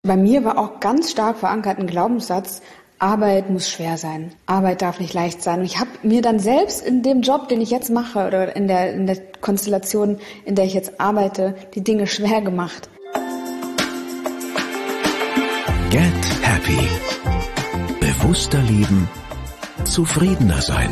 Bei mir war auch ganz stark verankert ein Glaubenssatz: Arbeit muss schwer sein. Arbeit darf nicht leicht sein. Und ich habe mir dann selbst in dem Job, den ich jetzt mache, oder in der Konstellation, in der ich jetzt arbeite, die Dinge schwer gemacht. Get Happy. Bewusster leben, zufriedener sein.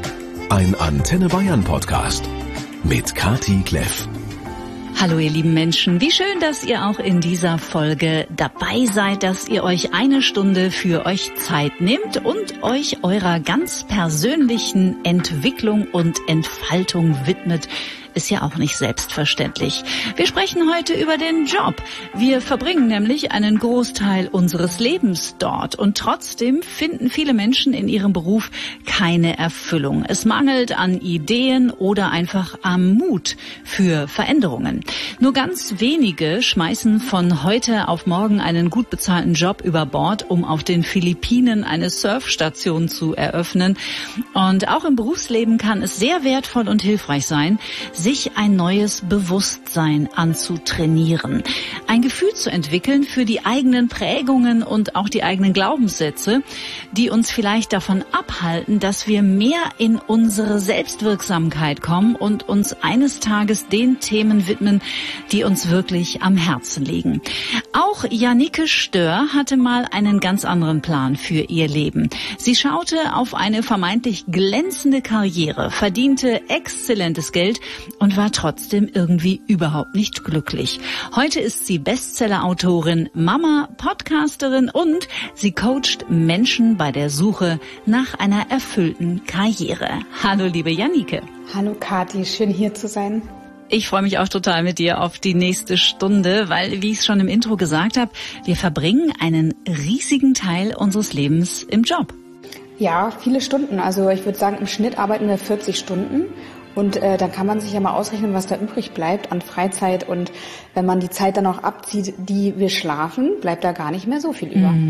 Ein Antenne Bayern Podcast mit Kati Kleff. Hallo ihr lieben Menschen, wie schön, dass ihr auch in dieser Folge dabei seid, dass ihr euch eine Stunde für euch Zeit nehmt und euch eurer ganz persönlichen Entwicklung und Entfaltung widmet. Ist ja auch nicht selbstverständlich. Wir sprechen heute über den Job. Wir verbringen nämlich einen Großteil unseres Lebens dort und trotzdem finden viele Menschen in ihrem Beruf keine Erfüllung. Es mangelt an Ideen oder einfach am Mut für Veränderungen. Nur ganz wenige schmeißen von heute auf morgen einen gut bezahlten Job über Bord, um auf den Philippinen eine Surfstation zu eröffnen. Und auch im Berufsleben kann es sehr wertvoll und hilfreich sein, sich ein neues Bewusstsein anzutrainieren, ein Gefühl zu entwickeln für die eigenen Prägungen und auch die eigenen Glaubenssätze, die uns vielleicht davon abhalten, dass wir mehr in unsere Selbstwirksamkeit kommen und uns eines Tages den Themen widmen, die uns wirklich am Herzen liegen. Auch Jannike Stör hatte mal einen ganz anderen Plan für ihr Leben. Sie schaute auf eine vermeintlich glänzende Karriere, verdiente exzellentes Geld und war trotzdem irgendwie überhaupt nicht glücklich. Heute ist sie Bestseller-Autorin, Mama, Podcasterin und sie coacht Menschen bei der Suche nach einer erfüllten Karriere. Hallo liebe Jannike. Hallo Kati, schön hier zu sein. Ich freue mich auch total mit dir auf die nächste Stunde, weil, wie ich es schon im Intro gesagt habe, wir verbringen einen riesigen Teil unseres Lebens im Job. Ja, viele Stunden. Also ich würde sagen, im Schnitt arbeiten wir 40 Stunden. Und dann kann man sich ja mal ausrechnen, was da übrig bleibt an Freizeit. Und wenn man die Zeit dann auch abzieht, die wir schlafen, bleibt da gar nicht mehr so viel über.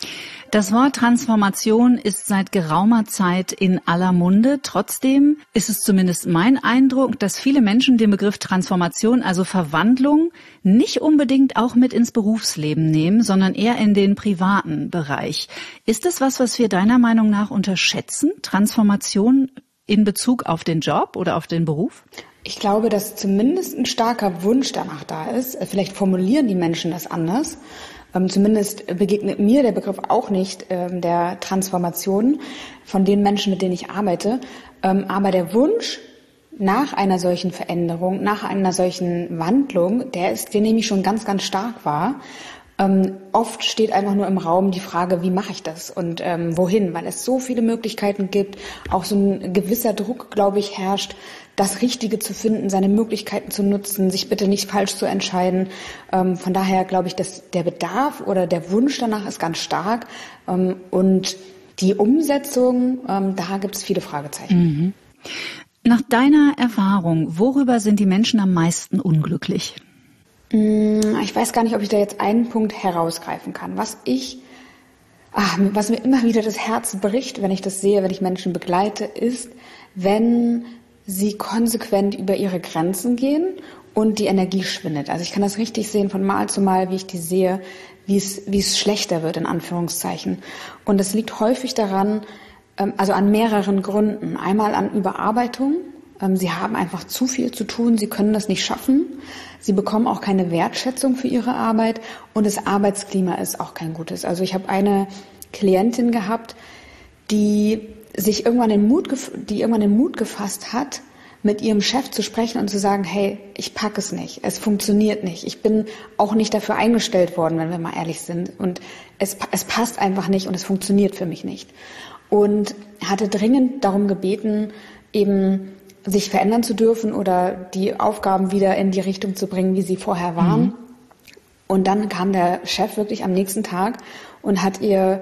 Das Wort Transformation ist seit geraumer Zeit in aller Munde. Trotzdem ist es zumindest mein Eindruck, dass viele Menschen den Begriff Transformation, also Verwandlung, nicht unbedingt auch mit ins Berufsleben nehmen, sondern eher in den privaten Bereich. Ist das was wir deiner Meinung nach unterschätzen? Transformation in Bezug auf den Job oder auf den Beruf? Ich glaube, dass zumindest ein starker Wunsch danach da ist. Vielleicht formulieren die Menschen das anders. Zumindest begegnet mir der Begriff auch nicht der Transformation von den Menschen, mit denen ich arbeite. Aber der Wunsch nach einer solchen Veränderung, nach einer solchen Wandlung, den nehme ich schon ganz, ganz stark wahr. Oft steht einfach nur im Raum die Frage, wie mache ich das und wohin, weil es so viele Möglichkeiten gibt, auch so ein gewisser Druck, glaube ich, herrscht, das Richtige zu finden, seine Möglichkeiten zu nutzen, sich bitte nicht falsch zu entscheiden. Von daher glaube ich, dass der Bedarf oder der Wunsch danach ist ganz stark und die Umsetzung, da gibt es viele Fragezeichen. Nach deiner Erfahrung, worüber sind die Menschen am meisten unglücklich? Ich weiß gar nicht, ob ich da jetzt einen Punkt herausgreifen kann. Was mir immer wieder das Herz bricht, wenn ich das sehe, wenn ich Menschen begleite, ist, wenn sie konsequent über ihre Grenzen gehen und die Energie schwindet. Also ich kann das richtig sehen von Mal zu Mal, wie ich die sehe, wie es schlechter wird, in Anführungszeichen. Und das liegt häufig daran, also an mehreren Gründen. Einmal an Überarbeitung. Sie haben einfach zu viel zu tun, sie können das nicht schaffen. Sie bekommen auch keine Wertschätzung für ihre Arbeit und das Arbeitsklima ist auch kein gutes. Also ich habe eine Klientin gehabt, die irgendwann den Mut gefasst hat, mit ihrem Chef zu sprechen und zu sagen, hey, ich packe es nicht, es funktioniert nicht. Ich bin auch nicht dafür eingestellt worden, wenn wir mal ehrlich sind. Und es passt einfach nicht und es funktioniert für mich nicht. Und hatte dringend darum gebeten, eben sich verändern zu dürfen oder die Aufgaben wieder in die Richtung zu bringen, wie sie vorher waren. Und dann kam der Chef wirklich am nächsten Tag und hat ihr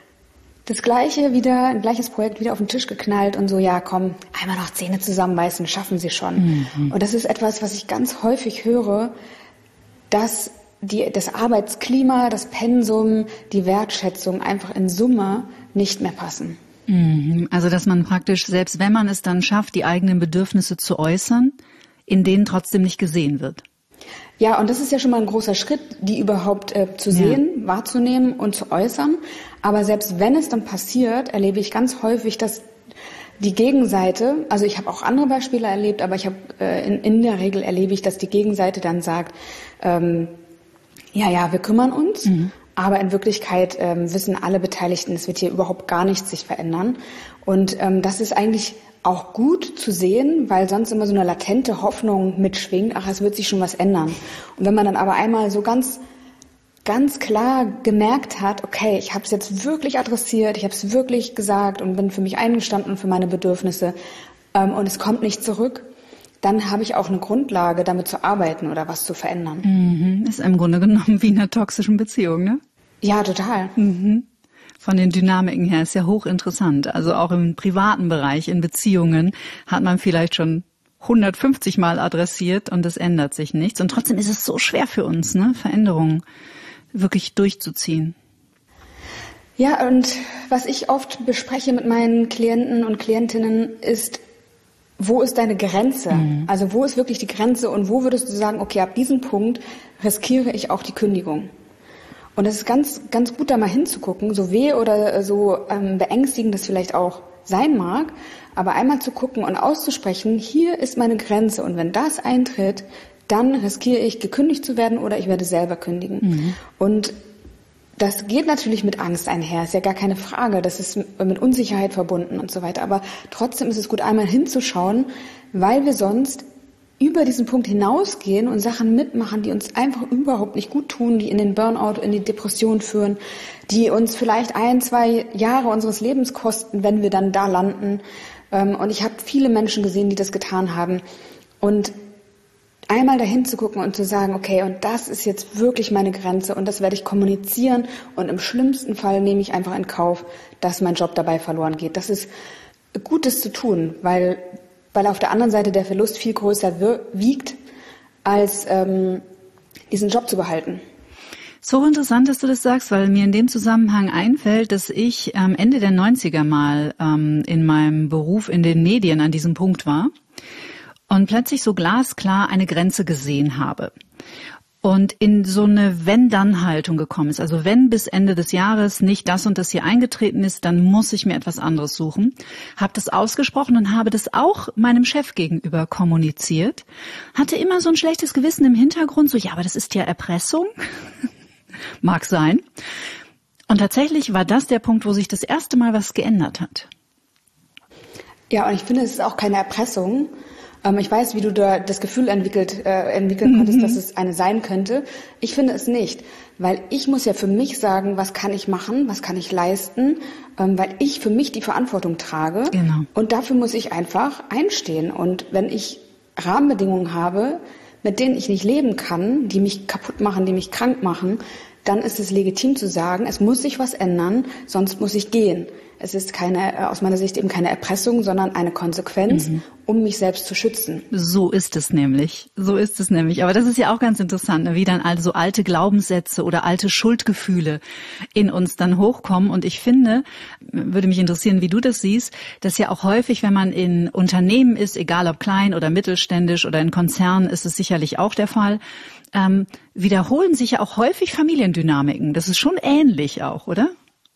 ein gleiches Projekt wieder auf den Tisch geknallt und so, ja komm, einmal noch Zähne zusammenbeißen, schaffen Sie schon. Und das ist etwas, was ich ganz häufig höre, dass das Arbeitsklima, das Pensum, die Wertschätzung einfach in Summe nicht mehr passen. Also dass man praktisch, selbst wenn man es dann schafft, die eigenen Bedürfnisse zu äußern, in denen trotzdem nicht gesehen wird. Ja, und das ist ja schon mal ein großer Schritt, die überhaupt zu sehen, wahrzunehmen und zu äußern. Aber selbst wenn es dann passiert, erlebe ich ganz häufig, dass die Gegenseite, also ich habe auch andere Beispiele erlebt, aber ich habe in der Regel erlebe ich, dass die Gegenseite dann sagt, wir kümmern uns, aber in Wirklichkeit wissen alle Beteiligten, es wird hier überhaupt gar nichts sich verändern. Und das ist eigentlich auch gut zu sehen, weil sonst immer so eine latente Hoffnung mitschwingt, ach, es wird sich schon was ändern. Und wenn man dann aber einmal so ganz klar gemerkt hat, okay, ich habe es jetzt wirklich adressiert, ich habe es wirklich gesagt und bin für mich eingestanden und für meine Bedürfnisse und es kommt nicht zurück, dann habe ich auch eine Grundlage, damit zu arbeiten oder was zu verändern. Ist im Grunde genommen wie in einer toxischen Beziehung, ne? Ja, total. Von den Dynamiken her ist ja hochinteressant. Also auch im privaten Bereich, in Beziehungen, hat man vielleicht schon 150 Mal adressiert und es ändert sich nichts. Und trotzdem ist es so schwer für uns, ne, Veränderungen wirklich durchzuziehen. Ja, und was ich oft bespreche mit meinen Klienten und Klientinnen ist, wo ist deine Grenze? Also wo ist wirklich die Grenze und wo würdest du sagen, okay, ab diesem Punkt riskiere ich auch die Kündigung? Und es ist ganz, ganz gut, da mal hinzugucken, so weh oder so beängstigend das vielleicht auch sein mag, aber einmal zu gucken und auszusprechen, hier ist meine Grenze und wenn das eintritt, dann riskiere ich, gekündigt zu werden oder ich werde selber kündigen. Und das geht natürlich mit Angst einher, ist ja gar keine Frage, das ist mit Unsicherheit verbunden und so weiter. Aber trotzdem ist es gut, einmal hinzuschauen, weil wir sonst über diesen Punkt hinausgehen und Sachen mitmachen, die uns einfach überhaupt nicht gut tun, die in den Burnout, in die Depression führen, die uns vielleicht 1-2 Jahre unseres Lebens kosten, wenn wir dann da landen. Und ich habe viele Menschen gesehen, die das getan haben. Und einmal dahin zu gucken und zu sagen, okay, und das ist jetzt wirklich meine Grenze und das werde ich kommunizieren und im schlimmsten Fall nehme ich einfach in Kauf, dass mein Job dabei verloren geht. Das ist Gutes zu tun, weil auf der anderen Seite der Verlust viel größer wiegt, als diesen Job zu behalten. So interessant, dass du das sagst, weil mir in dem Zusammenhang einfällt, dass ich Ende der 90er mal in meinem Beruf in den Medien an diesem Punkt war und plötzlich so glasklar eine Grenze gesehen habe und in so eine Wenn-Dann-Haltung gekommen ist. Also wenn bis Ende des Jahres nicht das und das hier eingetreten ist, dann muss ich mir etwas anderes suchen. Habe das ausgesprochen und habe das auch meinem Chef gegenüber kommuniziert. Hatte immer so ein schlechtes Gewissen im Hintergrund, so ja, aber das ist ja Erpressung. Mag sein. Und tatsächlich war das der Punkt, wo sich das erste Mal was geändert hat. Ja, und ich finde, es ist auch keine Erpressung. Ich weiß, wie du da das Gefühl entwickeln konntest, dass es eine sein könnte. Ich finde es nicht, weil ich muss ja für mich sagen, was kann ich machen, was kann ich leisten, weil ich für mich die Verantwortung trage. Genau. Und dafür muss ich einfach einstehen. Und wenn ich Rahmenbedingungen habe, mit denen ich nicht leben kann, die mich kaputt machen, die mich krank machen, dann ist es legitim zu sagen, es muss sich was ändern, sonst muss ich gehen. Es ist aus meiner Sicht eben keine Erpressung, sondern eine Konsequenz, um mich selbst zu schützen. So ist es nämlich. Aber das ist ja auch ganz interessant, wie dann also alte Glaubenssätze oder alte Schuldgefühle in uns dann hochkommen. Und ich finde, würde mich interessieren, wie du das siehst, dass ja auch häufig, wenn man in Unternehmen ist, egal ob klein oder mittelständisch oder in Konzernen, ist es sicherlich auch der Fall, wiederholen sich ja auch häufig Familiendynamiken. Das ist schon ähnlich auch, oder?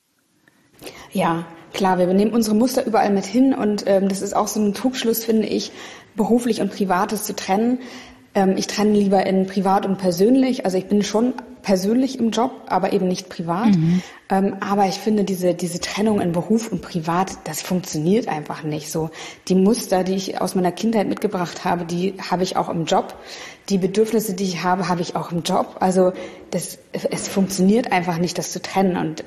Ja, klar, wir nehmen unsere Muster überall mit hin und das ist auch so ein Trugschluss, finde ich, beruflich und Privates zu trennen. Ich trenne lieber in privat und persönlich. Also ich bin schon persönlich im Job, aber eben nicht privat. Aber ich finde, diese Trennung in Beruf und Privat, das funktioniert einfach nicht so. Die Muster, die ich aus meiner Kindheit mitgebracht habe, die habe ich auch im Job. Die Bedürfnisse, die ich habe, habe ich auch im Job. Also es funktioniert einfach nicht, das zu trennen. Und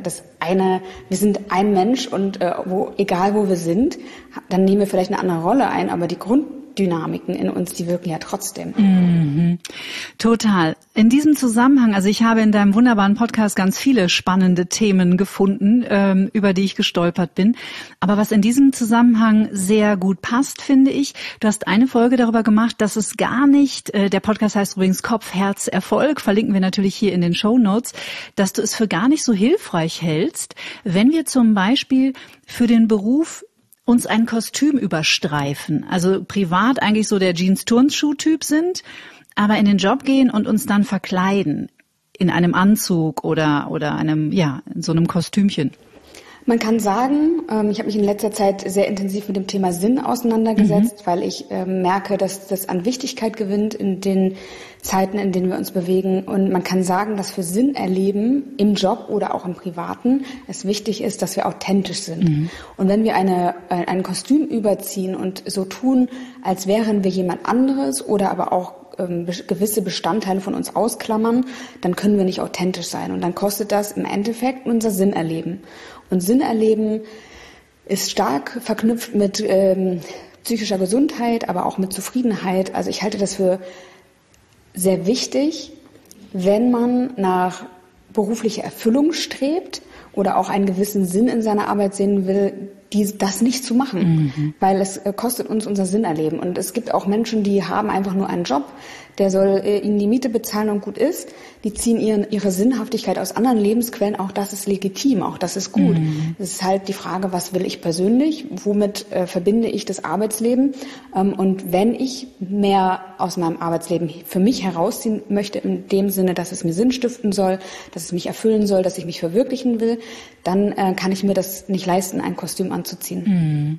wir sind ein Mensch und egal wo wir sind, dann nehmen wir vielleicht eine andere Rolle ein, aber die Grunddynamiken in uns, die wirken ja trotzdem. Total. In diesem Zusammenhang, also ich habe in deinem wunderbaren Podcast ganz viele spannende Themen gefunden, über die ich gestolpert bin. Aber was in diesem Zusammenhang sehr gut passt, finde ich, du hast eine Folge darüber gemacht, dass es gar nicht, der Podcast heißt übrigens Kopf, Herz, Erfolg, verlinken wir natürlich hier in den Shownotes, dass du es für gar nicht so hilfreich hältst, wenn wir zum Beispiel für den Beruf uns ein Kostüm überstreifen, also privat eigentlich so der Jeans-Turnschuh-Typ sind, aber in den Job gehen und uns dann verkleiden in einem Anzug oder einem, ja, in so einem Kostümchen? Man kann sagen, ich habe mich in letzter Zeit sehr intensiv mit dem Thema Sinn auseinandergesetzt, weil ich merke, dass das an Wichtigkeit gewinnt in den Zeiten, in denen wir uns bewegen. Und man kann sagen, dass für Sinn erleben im Job oder auch im Privaten es wichtig ist, dass wir authentisch sind. Und wenn wir ein Kostüm überziehen und so tun, als wären wir jemand anderes oder aber auch gewisse Bestandteile von uns ausklammern, dann können wir nicht authentisch sein. Und dann kostet das im Endeffekt unser Sinnerleben. Und Sinnerleben ist stark verknüpft mit psychischer Gesundheit, aber auch mit Zufriedenheit. Also ich halte das für sehr wichtig, wenn man nach beruflicher Erfüllung strebt oder auch einen gewissen Sinn in seiner Arbeit sehen will, das nicht zu machen, weil es kostet uns unser Sinnerleben. Und es gibt auch Menschen, die haben einfach nur einen Job, der soll ihnen die Miete bezahlen und gut ist. Die ziehen ihre Sinnhaftigkeit aus anderen Lebensquellen. Auch das ist legitim, auch das ist gut. Es ist halt die Frage, was will ich persönlich? Womit verbinde ich das Arbeitsleben? Und wenn ich mehr aus meinem Arbeitsleben für mich herausziehen möchte, in dem Sinne, dass es mir Sinn stiften soll, dass es mich erfüllen soll, dass ich mich verwirklichen will, dann kann ich mir das nicht leisten, ein Kostüm anzuziehen.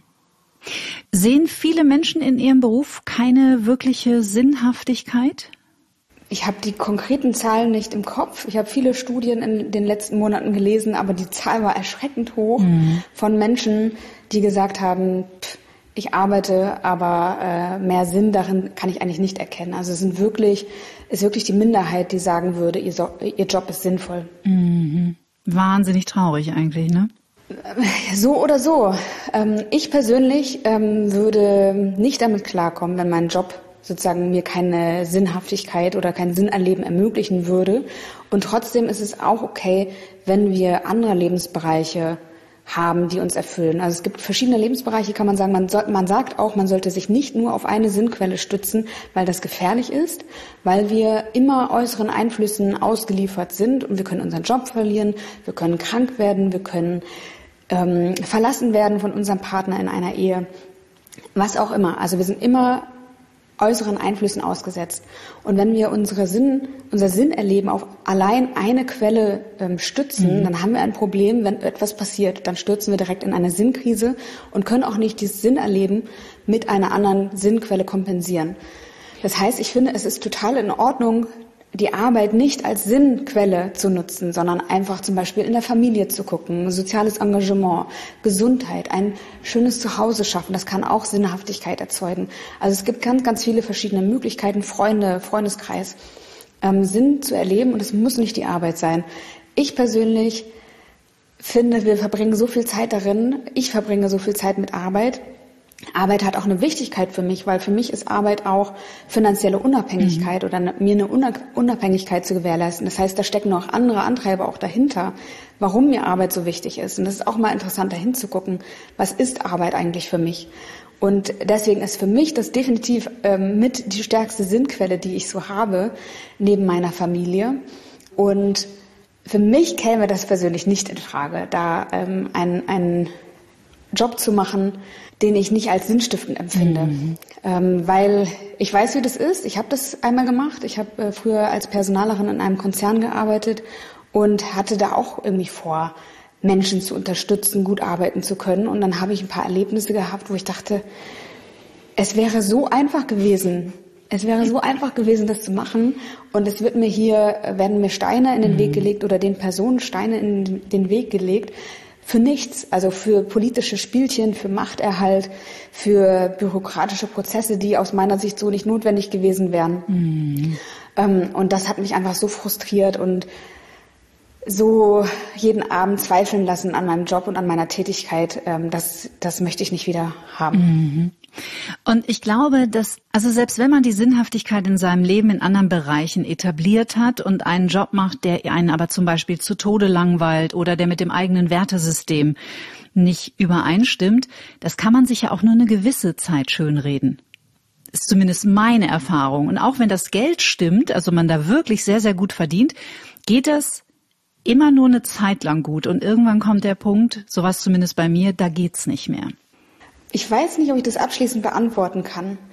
Sehen viele Menschen in ihrem Beruf keine wirkliche Sinnhaftigkeit? Ich habe die konkreten Zahlen nicht im Kopf. Ich habe viele Studien in den letzten Monaten gelesen, aber die Zahl war erschreckend hoch von Menschen, die gesagt haben, ich arbeite, aber mehr Sinn darin kann ich eigentlich nicht erkennen. Also es ist wirklich die Minderheit, die sagen würde, ihr Job ist sinnvoll. Wahnsinnig traurig eigentlich, ne? So oder so. Ich persönlich würde nicht damit klarkommen, wenn mein Job sozusagen mir keine Sinnhaftigkeit oder kein Sinnerleben ermöglichen würde. Und trotzdem ist es auch okay, wenn wir andere Lebensbereiche haben, die uns erfüllen. Also es gibt verschiedene Lebensbereiche, kann man sagen. Man sagt auch, man sollte sich nicht nur auf eine Sinnquelle stützen, weil das gefährlich ist, weil wir immer äußeren Einflüssen ausgeliefert sind und wir können unseren Job verlieren, wir können krank werden, wir können verlassen werden von unserem Partner in einer Ehe, was auch immer. Also wir sind immer äußeren Einflüssen ausgesetzt. Und wenn wir unser Sinnerleben auf allein eine Quelle stützen, dann haben wir ein Problem, wenn etwas passiert. Dann stürzen wir direkt in eine Sinnkrise und können auch nicht dieses Sinnerleben mit einer anderen Sinnquelle kompensieren. Das heißt, ich finde, es ist total in Ordnung, die Arbeit nicht als Sinnquelle zu nutzen, sondern einfach zum Beispiel in der Familie zu gucken, soziales Engagement, Gesundheit, ein schönes Zuhause schaffen, das kann auch Sinnhaftigkeit erzeugen. Also es gibt ganz, ganz viele verschiedene Möglichkeiten, Freunde, Freundeskreis, Sinn zu erleben und es muss nicht die Arbeit sein. Ich persönlich finde, wir verbringen so viel Zeit darin, ich verbringe so viel Zeit mit Arbeit. Arbeit hat auch eine Wichtigkeit für mich, weil für mich ist Arbeit auch finanzielle Unabhängigkeit oder mir eine Unabhängigkeit zu gewährleisten. Das heißt, da stecken noch andere Antreiber auch dahinter, warum mir Arbeit so wichtig ist. Und das ist auch mal interessant, da hinzugucken, was ist Arbeit eigentlich für mich? Und deswegen ist für mich das definitiv mit die stärkste Sinnquelle, die ich so habe, neben meiner Familie. Und für mich käme das persönlich nicht in Frage, da einen Job zu machen, den ich nicht als sinnstiftend empfinde. Weil ich weiß, wie das ist. Ich habe das einmal gemacht. Ich habe früher als Personalerin in einem Konzern gearbeitet und hatte da auch irgendwie vor, Menschen zu unterstützen, gut arbeiten zu können. Und dann habe ich ein paar Erlebnisse gehabt, wo ich dachte, es wäre so einfach gewesen. Es wäre so einfach gewesen, das zu machen. Und es werden mir Steine in den Weg gelegt oder den Personen Steine in den Weg gelegt, für nichts, also für politische Spielchen, für Machterhalt, für bürokratische Prozesse, die aus meiner Sicht so nicht notwendig gewesen wären. Und das hat mich einfach so frustriert und so jeden Abend zweifeln lassen an meinem Job und an meiner Tätigkeit. Das möchte ich nicht wieder haben. Und ich glaube, dass, also selbst wenn man die Sinnhaftigkeit in seinem Leben in anderen Bereichen etabliert hat und einen Job macht, der einen aber zum Beispiel zu Tode langweilt oder der mit dem eigenen Wertesystem nicht übereinstimmt, das kann man sich ja auch nur eine gewisse Zeit schönreden. Ist zumindest meine Erfahrung. Und auch wenn das Geld stimmt, also man da wirklich sehr, sehr gut verdient, geht das immer nur eine Zeit lang gut. Und irgendwann kommt der Punkt, sowas zumindest bei mir, da geht's nicht mehr. Ich weiß nicht, ob ich das abschließend beantworten kann.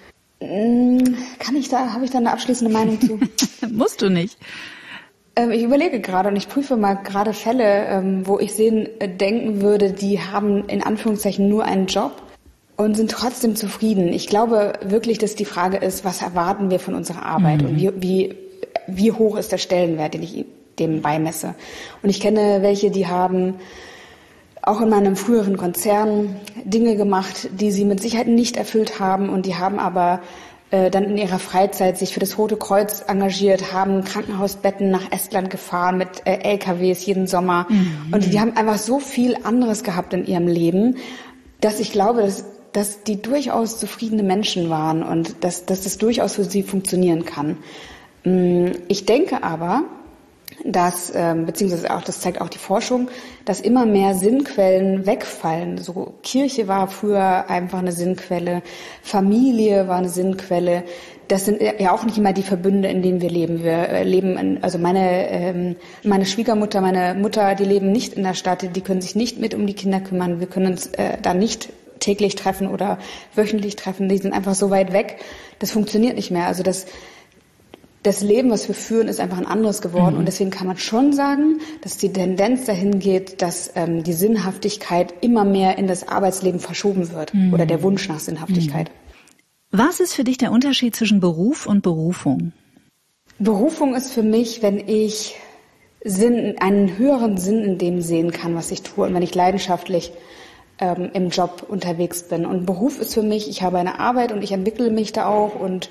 Habe ich da eine abschließende Meinung zu? Musst du nicht. Ich überlege gerade und ich prüfe mal gerade Fälle, wo ich denken würde, die haben in Anführungszeichen nur einen Job und sind trotzdem zufrieden. Ich glaube wirklich, dass die Frage ist, was erwarten wir von unserer Arbeit und wie hoch ist der Stellenwert, den ich dem beimesse. Und ich kenne welche, die haben auch in meinem früheren Konzern Dinge gemacht, die sie mit Sicherheit nicht erfüllt haben und die haben aber dann in ihrer Freizeit sich für das Rote Kreuz engagiert, haben Krankenhausbetten nach Estland gefahren mit LKWs jeden Sommer. Und die haben einfach so viel anderes gehabt in ihrem Leben, dass ich glaube, dass die durchaus zufriedene Menschen waren und dass das durchaus für sie funktionieren kann. Ich denke aber, dass, beziehungsweise auch, das zeigt auch die Forschung, dass immer mehr Sinnquellen wegfallen. So Kirche war früher einfach eine Sinnquelle, Familie war eine Sinnquelle. Das sind ja auch nicht immer die Verbünde, in denen wir leben. Wir leben, also meine Schwiegermutter, meine Mutter, die leben nicht in der Stadt, die können sich nicht mit um die Kinder kümmern. Wir können uns da nicht täglich treffen oder wöchentlich treffen. Die sind einfach so weit weg. Das funktioniert nicht mehr. Also das Leben, was wir führen, ist einfach ein anderes geworden. Und deswegen kann man schon sagen, dass die Tendenz dahin geht, dass die Sinnhaftigkeit immer mehr in das Arbeitsleben verschoben wird. Oder der Wunsch nach Sinnhaftigkeit. Was ist für dich der Unterschied zwischen Beruf und Berufung? Berufung ist für mich, wenn ich einen höheren Sinn in dem sehen kann, was ich tue. Und wenn ich leidenschaftlich im Job unterwegs bin. Und Beruf ist für mich, ich habe eine Arbeit und ich entwickle mich da auch und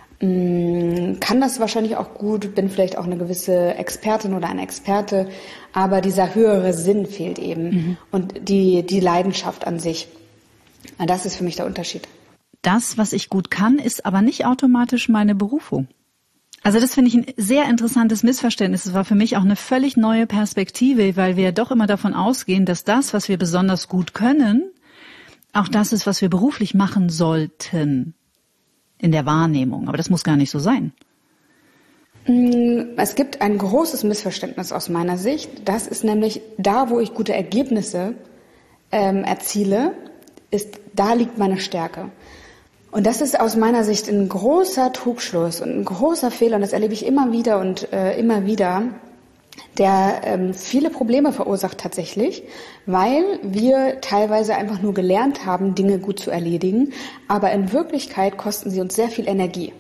kann das wahrscheinlich auch gut, bin vielleicht auch eine gewisse Expertin oder ein Experte, aber dieser höhere Sinn fehlt eben und die Leidenschaft an sich. Und das ist für mich der Unterschied. Das, was ich gut kann, ist aber nicht automatisch meine Berufung. Also das finde ich ein sehr interessantes Missverständnis. Es war für mich auch eine völlig neue Perspektive, weil wir ja doch immer davon ausgehen, dass das, was wir besonders gut können, auch das ist, was wir beruflich machen sollten. In der Wahrnehmung. Aber das muss gar nicht so sein. Es gibt ein großes Missverständnis aus meiner Sicht. Das ist nämlich, da wo ich gute Ergebnisse erziele, da liegt meine Stärke. Und das ist aus meiner Sicht ein großer Trugschluss und ein großer Fehler. Und das erlebe ich immer wieder und immer wieder, der viele Probleme verursacht tatsächlich, weil wir teilweise einfach nur gelernt haben, Dinge gut zu erledigen, aber in Wirklichkeit kosten sie uns sehr viel Energie.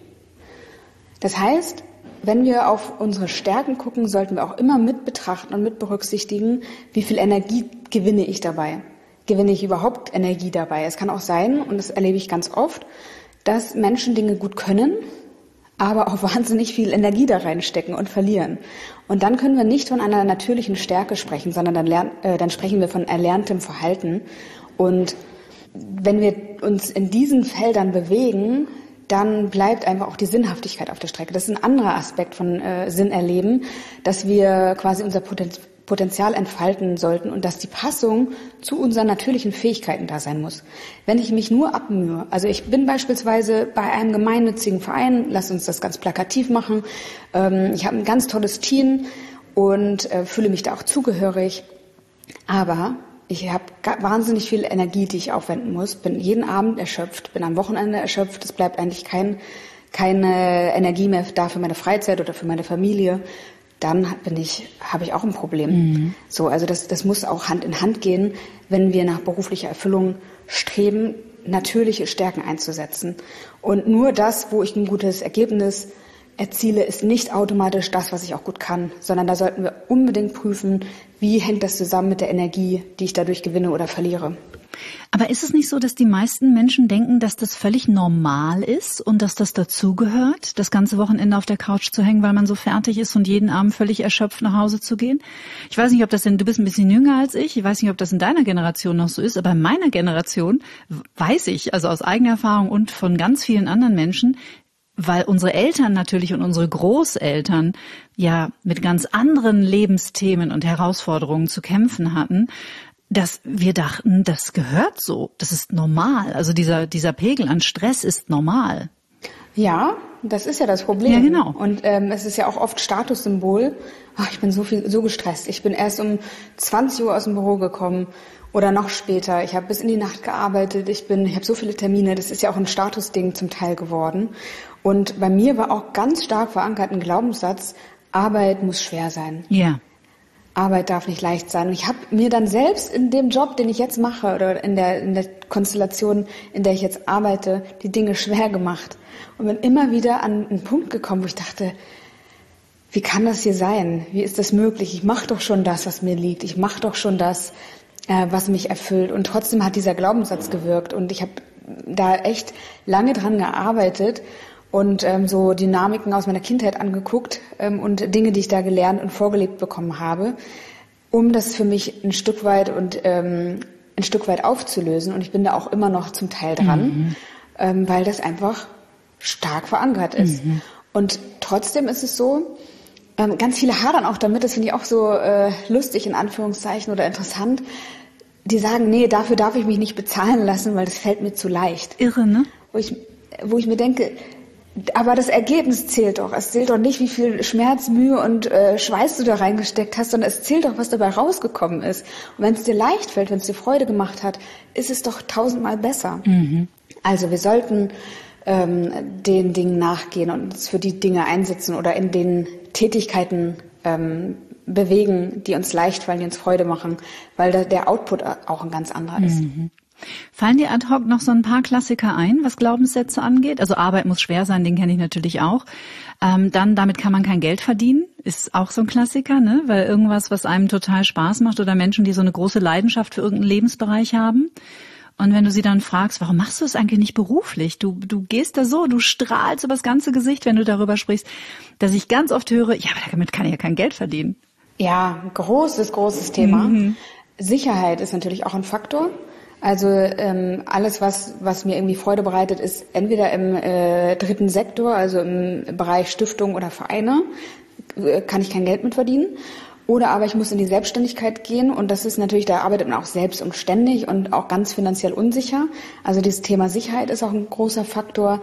Das heißt, wenn wir auf unsere Stärken gucken, sollten wir auch immer mit betrachten und mit berücksichtigen, wie viel Energie gewinne ich dabei? Gewinne ich überhaupt Energie dabei? Es kann auch sein, und das erlebe ich ganz oft, dass Menschen Dinge gut können, aber auch wahnsinnig viel Energie da reinstecken und verlieren. Und dann können wir nicht von einer natürlichen Stärke sprechen, sondern dann sprechen wir von erlerntem Verhalten. Und wenn wir uns in diesen Feldern bewegen, dann bleibt einfach auch die Sinnhaftigkeit auf der Strecke. Das ist ein anderer Aspekt von Sinn erleben, dass wir quasi unser Potenzial entfalten sollten und dass die Passung zu unseren natürlichen Fähigkeiten da sein muss. Wenn ich mich nur abmühe, also ich bin beispielsweise bei einem gemeinnützigen Verein, lasst uns das ganz plakativ machen, ich habe ein ganz tolles Team und fühle mich da auch zugehörig, aber ich habe wahnsinnig viel Energie, die ich aufwenden muss, bin jeden Abend erschöpft, bin am Wochenende erschöpft, es bleibt eigentlich keine Energie mehr da für meine Freizeit oder für meine Familie. Dann habe ich auch ein Problem. So, also das muss auch Hand in Hand gehen, wenn wir nach beruflicher Erfüllung streben, natürliche Stärken einzusetzen. Und nur das, wo ich ein gutes Ergebnis erziele, ist nicht automatisch das, was ich auch gut kann, sondern da sollten wir unbedingt prüfen, wie hängt das zusammen mit der Energie, die ich dadurch gewinne oder verliere. Aber ist es nicht so, dass die meisten Menschen denken, dass das völlig normal ist und dass das dazugehört, das ganze Wochenende auf der Couch zu hängen, weil man so fertig ist und jeden Abend völlig erschöpft nach Hause zu gehen? Ich weiß nicht, du bist ein bisschen jünger als ich weiß nicht, ob das in deiner Generation noch so ist, aber in meiner Generation weiß ich, also aus eigener Erfahrung und von ganz vielen anderen Menschen, weil unsere Eltern natürlich und unsere Großeltern ja mit ganz anderen Lebensthemen und Herausforderungen zu kämpfen hatten, dass wir dachten, das gehört so, das ist normal. Also dieser Pegel an Stress ist normal. Ja, das ist ja das Problem. Ja, genau. Und es ist ja auch oft Statussymbol. Ach, ich bin so gestresst. Ich bin erst um 20 Uhr aus dem Büro gekommen oder noch später. Ich habe bis in die Nacht gearbeitet. Ich habe so viele Termine. Das ist ja auch ein Statusding zum Teil geworden. Und bei mir war auch ganz stark verankert ein Glaubenssatz, Arbeit muss schwer sein. Ja. Arbeit darf nicht leicht sein. Und ich habe mir dann selbst in dem Job, den ich jetzt mache oder in der Konstellation, in der ich jetzt arbeite, die Dinge schwer gemacht. Und bin immer wieder an einen Punkt gekommen, wo ich dachte, wie kann das hier sein? Wie ist das möglich? Ich mache doch schon das, was mir liegt. Ich mache doch schon das, was mich erfüllt. Und trotzdem hat dieser Glaubenssatz gewirkt. Und ich habe da echt lange dran gearbeitet und so Dynamiken aus meiner Kindheit angeguckt und Dinge, die ich da gelernt und vorgelebt bekommen habe, um das für mich ein Stück weit aufzulösen. Und ich bin da auch immer noch zum Teil dran, weil das einfach stark verankert ist. Und trotzdem ist es so, ganz viele hadern auch damit, das finde ich auch so lustig in Anführungszeichen oder interessant, die sagen, nee, dafür darf ich mich nicht bezahlen lassen, weil das fällt mir zu leicht. Irre, ne? Wo ich mir denke, aber das Ergebnis zählt doch. Es zählt doch nicht, wie viel Schmerz, Mühe und Schweiß du da reingesteckt hast, sondern es zählt doch, was dabei rausgekommen ist. Und wenn es dir leicht fällt, wenn es dir Freude gemacht hat, ist es doch 1000-mal besser. Also wir sollten den Dingen nachgehen und uns für die Dinge einsetzen oder in den Tätigkeiten bewegen, die uns leicht fallen, die uns Freude machen, weil der Output auch ein ganz anderer ist. Fallen dir ad hoc noch so ein paar Klassiker ein, was Glaubenssätze angeht? Also Arbeit muss schwer sein, den kenne ich natürlich auch. Dann, damit kann man kein Geld verdienen, ist auch so ein Klassiker, ne? Weil irgendwas, was einem total Spaß macht oder Menschen, die so eine große Leidenschaft für irgendeinen Lebensbereich haben. Und wenn du sie dann fragst, warum machst du es eigentlich nicht beruflich? Du gehst da so, du strahlst über das ganze Gesicht, wenn du darüber sprichst, dass ich ganz oft höre, ja, aber damit kann ich ja kein Geld verdienen. Ja, großes Thema. Sicherheit ist natürlich auch ein Faktor. Also alles, was mir irgendwie Freude bereitet, ist entweder im dritten Sektor, also im Bereich Stiftung oder Vereine, kann ich kein Geld mit verdienen. Oder aber ich muss in die Selbstständigkeit gehen und das ist natürlich, da arbeitet man auch selbst und ständig und auch ganz finanziell unsicher. Also dieses Thema Sicherheit ist auch ein großer Faktor.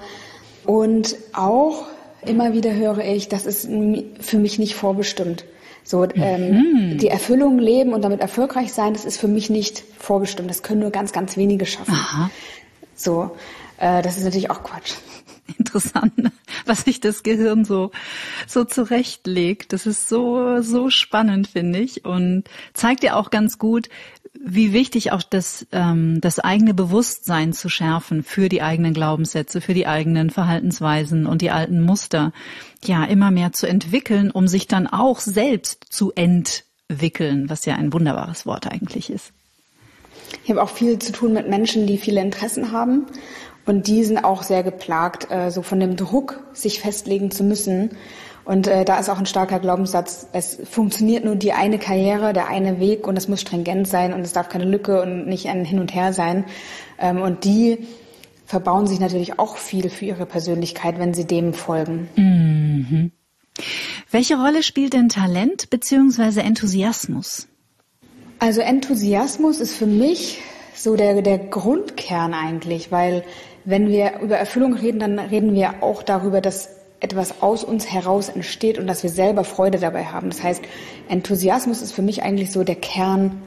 Und auch immer wieder höre ich, das ist für mich nicht vorbestimmt. So, die Erfüllung leben und damit erfolgreich sein, das ist für mich nicht vorbestimmt. Das können nur ganz, ganz wenige schaffen. Aha. So, das ist natürlich auch Quatsch. Interessant, was sich das Gehirn so zurechtlegt. Das ist so spannend, finde ich, und zeigt ja auch ganz gut, wie wichtig auch das eigene Bewusstsein zu schärfen für die eigenen Glaubenssätze, für die eigenen Verhaltensweisen und die alten Muster, ja, immer mehr zu entwickeln, um sich dann auch selbst zu entwickeln, was ja ein wunderbares Wort eigentlich ist. Ich habe auch viel zu tun mit Menschen, die viele Interessen haben. Und die sind auch sehr geplagt, so von dem Druck, sich festlegen zu müssen. Und da ist auch ein starker Glaubenssatz, es funktioniert nur die eine Karriere, der eine Weg und es muss stringent sein und es darf keine Lücke und nicht ein Hin und Her sein. Und die verbauen sich natürlich auch viel für ihre Persönlichkeit, wenn sie dem folgen. Welche Rolle spielt denn Talent bzw. Enthusiasmus? Also Enthusiasmus ist für mich so der Grundkern eigentlich, weil wenn wir über Erfüllung reden, dann reden wir auch darüber, dass etwas aus uns heraus entsteht und dass wir selber Freude dabei haben. Das heißt, Enthusiasmus ist für mich eigentlich so der Kern,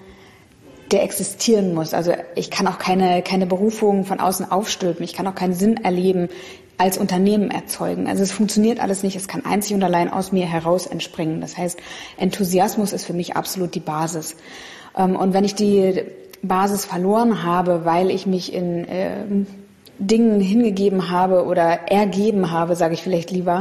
der existieren muss. Also ich kann auch keine Berufung von außen aufstülpen. Ich kann auch keinen Sinn erleben, als Unternehmen erzeugen. Also es funktioniert alles nicht. Es kann einzig und allein aus mir heraus entspringen. Das heißt, Enthusiasmus ist für mich absolut die Basis. Und wenn ich die Basis verloren habe, weil ich mich in Dingen hingegeben habe oder ergeben habe, sage ich vielleicht lieber,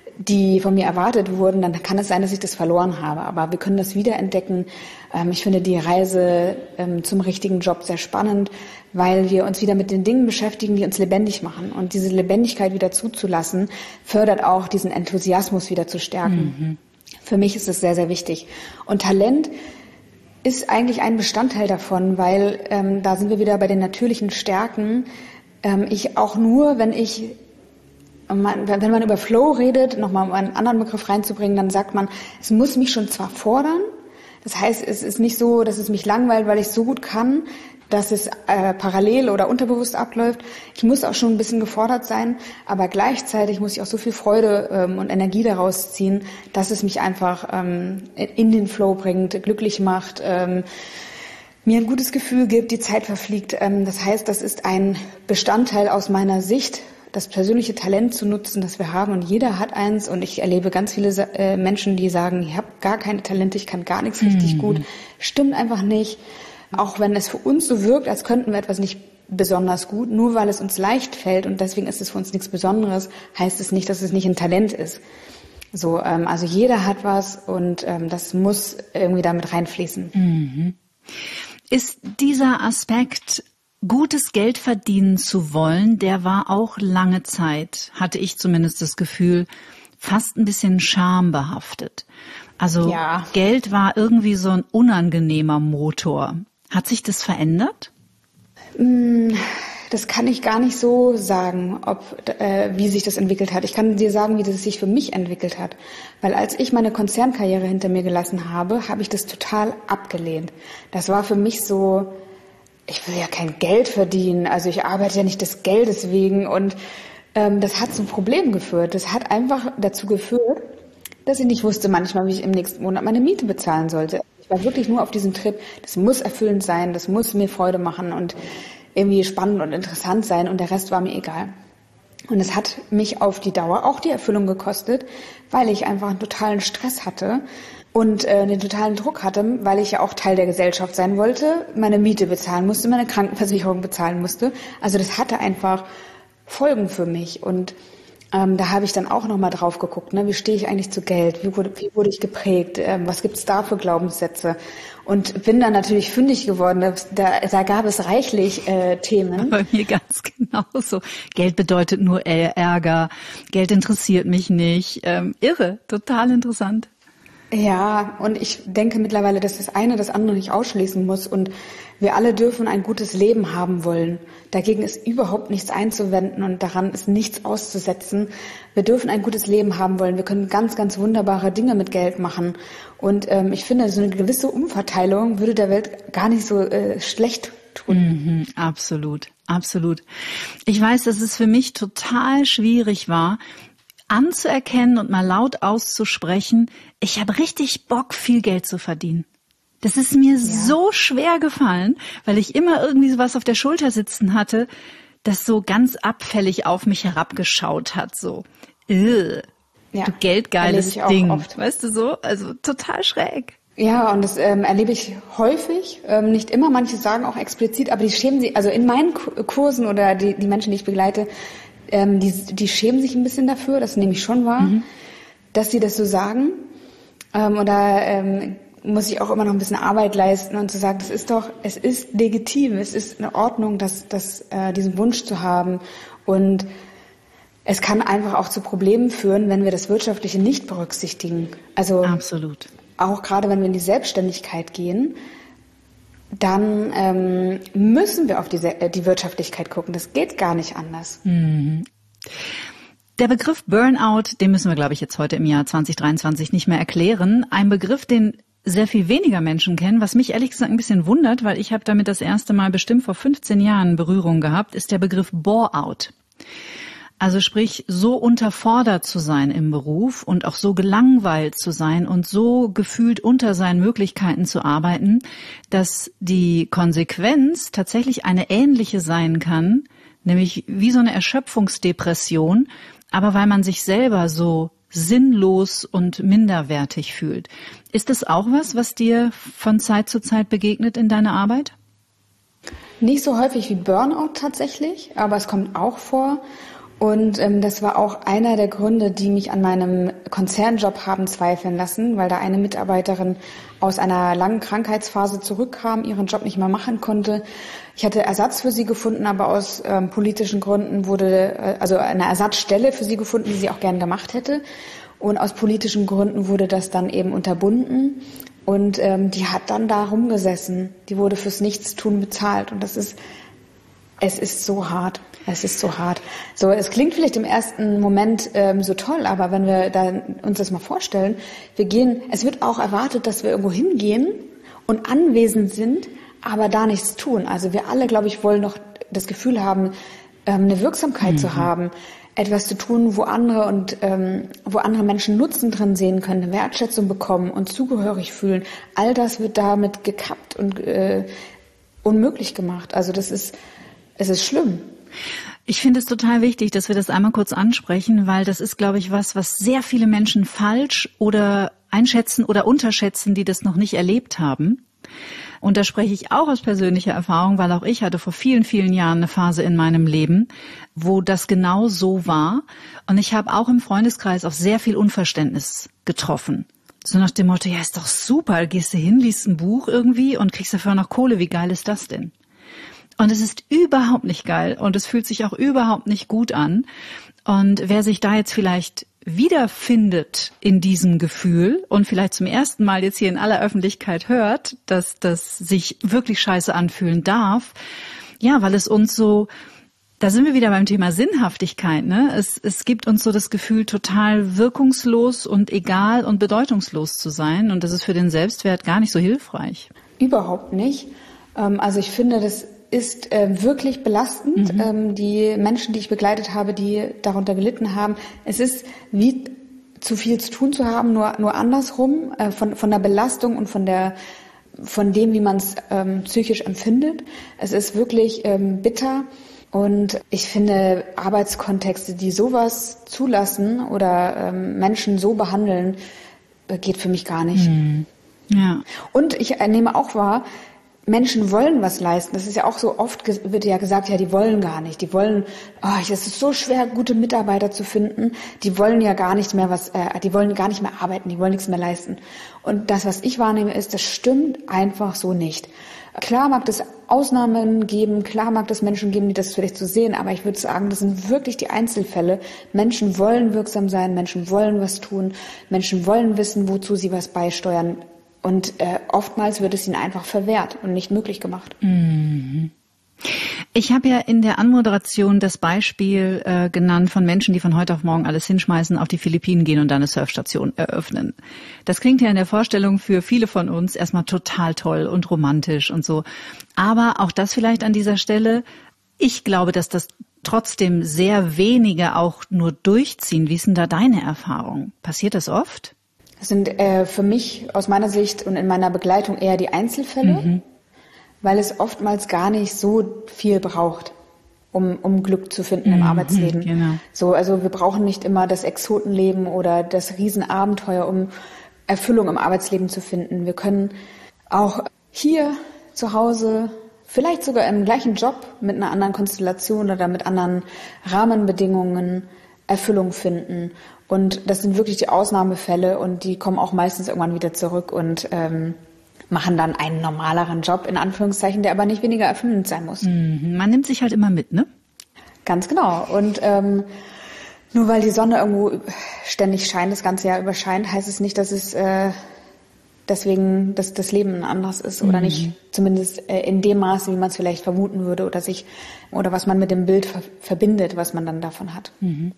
die von mir erwartet wurden, dann kann es sein, dass ich das verloren habe. Aber wir können das wiederentdecken. Ich finde die Reise zum richtigen Job sehr spannend, weil wir uns wieder mit den Dingen beschäftigen, die uns lebendig machen. Und diese Lebendigkeit wieder zuzulassen, fördert auch diesen Enthusiasmus wieder zu stärken. Für mich ist es sehr, sehr wichtig. Und Talent ist eigentlich ein Bestandteil davon, weil da sind wir wieder bei den natürlichen Stärken. Ich auch nur, wenn man über Flow redet, nochmal um einen anderen Begriff reinzubringen, dann sagt man, es muss mich schon zwar fordern, das heißt, es ist nicht so, dass es mich langweilt, weil ich es so gut kann, dass es parallel oder unterbewusst abläuft. Ich muss auch schon ein bisschen gefordert sein, aber gleichzeitig muss ich auch so viel Freude und Energie daraus ziehen, dass es mich einfach in den Flow bringt, glücklich macht, mir ein gutes Gefühl gibt, die Zeit verfliegt. Das heißt, das ist ein Bestandteil aus meiner Sicht, das persönliche Talent zu nutzen, das wir haben. Und jeder hat eins. Und ich erlebe ganz viele Menschen, die sagen, ich habe gar keine Talente, ich kann gar nichts richtig gut. Stimmt einfach nicht. Auch wenn es für uns so wirkt, als könnten wir etwas nicht besonders gut, nur weil es uns leicht fällt und deswegen ist es für uns nichts Besonderes, heißt es nicht, dass es nicht ein Talent ist. So, also jeder hat was und das muss irgendwie damit reinfließen. Mhm. Ist dieser Aspekt, gutes Geld verdienen zu wollen, der war auch lange Zeit, hatte ich zumindest das Gefühl, fast ein bisschen schambehaftet. Also ja. Geld war irgendwie so ein unangenehmer Motor. Hat sich das verändert? Das kann ich gar nicht so sagen, wie sich das entwickelt hat. Ich kann dir sagen, wie das sich für mich entwickelt hat. Weil als ich meine Konzernkarriere hinter mir gelassen habe, habe ich das total abgelehnt. Das war für mich so, ich will ja kein Geld verdienen, also ich arbeite ja nicht des Geldes wegen. Und das hat zu Problemen geführt. Das hat einfach dazu geführt, dass ich nicht wusste manchmal, wie ich im nächsten Monat meine Miete bezahlen sollte. Ich war wirklich nur auf diesem Trip, das muss erfüllend sein, das muss mir Freude machen und irgendwie spannend und interessant sein und der Rest war mir egal. Und es hat mich auf die Dauer auch die Erfüllung gekostet, weil ich einfach einen totalen Stress hatte und den totalen Druck hatte, weil ich ja auch Teil der Gesellschaft sein wollte, meine Miete bezahlen musste, meine Krankenversicherung bezahlen musste. Also das hatte einfach Folgen für mich und da habe ich dann auch nochmal drauf geguckt, ne? Wie stehe ich eigentlich zu Geld? Wie wurde ich geprägt? Was gibt's da für Glaubenssätze? Und bin dann natürlich fündig geworden. Da gab es reichlich Themen. Bei mir ganz genauso. Geld bedeutet nur Ärger. Geld interessiert mich nicht. Irre, total interessant. Ja, und ich denke mittlerweile, dass das eine das andere nicht ausschließen muss und wir alle dürfen ein gutes Leben haben wollen. Dagegen ist überhaupt nichts einzuwenden und daran ist nichts auszusetzen. Wir dürfen ein gutes Leben haben wollen. Wir können ganz, ganz wunderbare Dinge mit Geld machen. Und ich finde, so eine gewisse Umverteilung würde der Welt gar nicht so schlecht tun. Absolut, absolut. Ich weiß, dass es für mich total schwierig war, anzuerkennen und mal laut auszusprechen, ich habe richtig Bock, viel Geld zu verdienen. Das ist mir so schwer gefallen, weil ich immer irgendwie sowas auf der Schulter sitzen hatte, das so ganz abfällig auf mich herabgeschaut hat, so. Du geldgeiles Ding, oft. Weißt du so? Also total schräg. Ja, und das erlebe ich häufig, nicht immer, manche sagen auch explizit, aber die schämen sich, also in meinen Kursen oder die Menschen, die ich begleite, die schämen sich ein bisschen dafür, das nehme ich schon wahr, dass sie das so sagen. Muss ich auch immer noch ein bisschen Arbeit leisten und zu sagen, es ist legitim, es ist in Ordnung, diesen Wunsch zu haben. Und es kann einfach auch zu Problemen führen, wenn wir das Wirtschaftliche nicht berücksichtigen. Also absolut. Auch gerade wenn wir in die Selbstständigkeit gehen, dann müssen wir auf die Wirtschaftlichkeit gucken. Das geht gar nicht anders. Der Begriff Burnout, den müssen wir, glaube ich, jetzt heute im Jahr 2023 nicht mehr erklären. Ein Begriff, den sehr viel weniger Menschen kennen, was mich ehrlich gesagt ein bisschen wundert, weil ich habe damit das erste Mal bestimmt vor 15 Jahren Berührung gehabt, ist der Begriff Bore-out. Also sprich, so unterfordert zu sein im Beruf und auch so gelangweilt zu sein und so gefühlt unter seinen Möglichkeiten zu arbeiten, dass die Konsequenz tatsächlich eine ähnliche sein kann, nämlich wie so eine Erschöpfungsdepression, aber weil man sich selber so sinnlos und minderwertig fühlt. Ist das auch was dir von Zeit zu Zeit begegnet in deiner Arbeit? Nicht so häufig wie Burnout tatsächlich, aber es kommt auch vor. Und das war auch einer der Gründe, die mich an meinem Konzernjob haben zweifeln lassen, weil da eine Mitarbeiterin aus einer langen Krankheitsphase zurückkam, ihren Job nicht mehr machen konnte. Ich hatte Ersatz für sie gefunden, aber aus politischen Gründen wurde eine Ersatzstelle für sie gefunden, die sie auch gern gemacht hätte. Und aus politischen Gründen wurde das dann eben unterbunden. Und die hat dann da rumgesessen. Die wurde fürs Nichtstun bezahlt. Und es ist so hart. Es ist so hart. So, es klingt vielleicht im ersten Moment so toll, aber wenn wir uns das mal vorstellen, es wird auch erwartet, dass wir irgendwo hingehen und anwesend sind, aber da nichts tun. Also wir alle, glaube ich, wollen doch das Gefühl haben, eine Wirksamkeit zu haben, etwas zu tun, wo andere Menschen Nutzen drin sehen können, eine Wertschätzung bekommen und zugehörig fühlen. All das wird damit gekappt und unmöglich gemacht. Also es ist schlimm. Ich finde es total wichtig, dass wir das einmal kurz ansprechen, weil das ist, glaube ich, was sehr viele Menschen falsch oder einschätzen oder unterschätzen, die das noch nicht erlebt haben. Und da spreche ich auch aus persönlicher Erfahrung, weil auch ich hatte vor vielen, vielen Jahren eine Phase in meinem Leben, wo das genau so war. Und ich habe auch im Freundeskreis auf sehr viel Unverständnis getroffen. So nach dem Motto, ja, ist doch super, gehst du hin, liest ein Buch irgendwie und kriegst dafür noch Kohle, wie geil ist das denn? Und es ist überhaupt nicht geil und es fühlt sich auch überhaupt nicht gut an. Und wer sich da jetzt vielleicht wiederfindet in diesem Gefühl und vielleicht zum ersten Mal jetzt hier in aller Öffentlichkeit hört, dass das sich wirklich scheiße anfühlen darf, ja, weil es uns so, da sind wir wieder beim Thema Sinnhaftigkeit, ne? Es gibt uns so das Gefühl, total wirkungslos und egal und bedeutungslos zu sein und das ist für den Selbstwert gar nicht so hilfreich. Überhaupt nicht. Also ich finde, das ist wirklich belastend. Die Menschen, die ich begleitet habe, die darunter gelitten haben, es ist wie zu viel zu tun zu haben, nur andersrum, von der Belastung und von dem, wie man es psychisch empfindet. Es ist wirklich bitter. Und ich finde, Arbeitskontexte, die sowas zulassen oder Menschen so behandeln, geht für mich gar nicht. Ja. Und ich nehme auch wahr, Menschen wollen was leisten. Das ist ja auch so oft, wird ja gesagt, ja, die wollen gar nicht. Die wollen, es ist so schwer, gute Mitarbeiter zu finden. Die wollen ja gar nicht mehr die wollen gar nicht mehr arbeiten, die wollen nichts mehr leisten. Und das, was ich wahrnehme, ist, das stimmt einfach so nicht. Klar mag es Ausnahmen geben, klar mag es Menschen geben, die das vielleicht so sehen, aber ich würde sagen, das sind wirklich die Einzelfälle. Menschen wollen wirksam sein, Menschen wollen was tun, Menschen wollen wissen, wozu sie was beisteuern. Und oftmals wird es ihnen einfach verwehrt und nicht möglich gemacht. Ich habe ja in der Anmoderation das Beispiel genannt von Menschen, die von heute auf morgen alles hinschmeißen, auf die Philippinen gehen und dann eine Surfstation eröffnen. Das klingt ja in der Vorstellung für viele von uns erstmal total toll und romantisch und so. Aber auch das vielleicht an dieser Stelle, ich glaube, dass das trotzdem sehr wenige auch nur durchziehen. Wie ist denn da deine Erfahrung? Passiert das oft? Das sind für mich aus meiner Sicht und in meiner Begleitung eher die Einzelfälle, weil es oftmals gar nicht so viel braucht, um Glück zu finden im Arbeitsleben. Genau. So, also wir brauchen nicht immer das Exotenleben oder das Riesenabenteuer, um Erfüllung im Arbeitsleben zu finden. Wir können auch hier zu Hause, vielleicht sogar im gleichen Job mit einer anderen Konstellation oder mit anderen Rahmenbedingungen Erfüllung finden. Und das sind wirklich die Ausnahmefälle und die kommen auch meistens irgendwann wieder zurück und machen dann einen normaleren Job, in Anführungszeichen, der aber nicht weniger erfüllend sein muss. Man nimmt sich halt immer mit, ne? Ganz genau. Und nur weil die Sonne irgendwo ständig scheint, das ganze Jahr über scheint, heißt es nicht, dass es deswegen das Leben anders ist oder nicht, zumindest in dem Maße, wie man es vielleicht vermuten würde oder was man mit dem Bild verbindet, was man dann davon hat.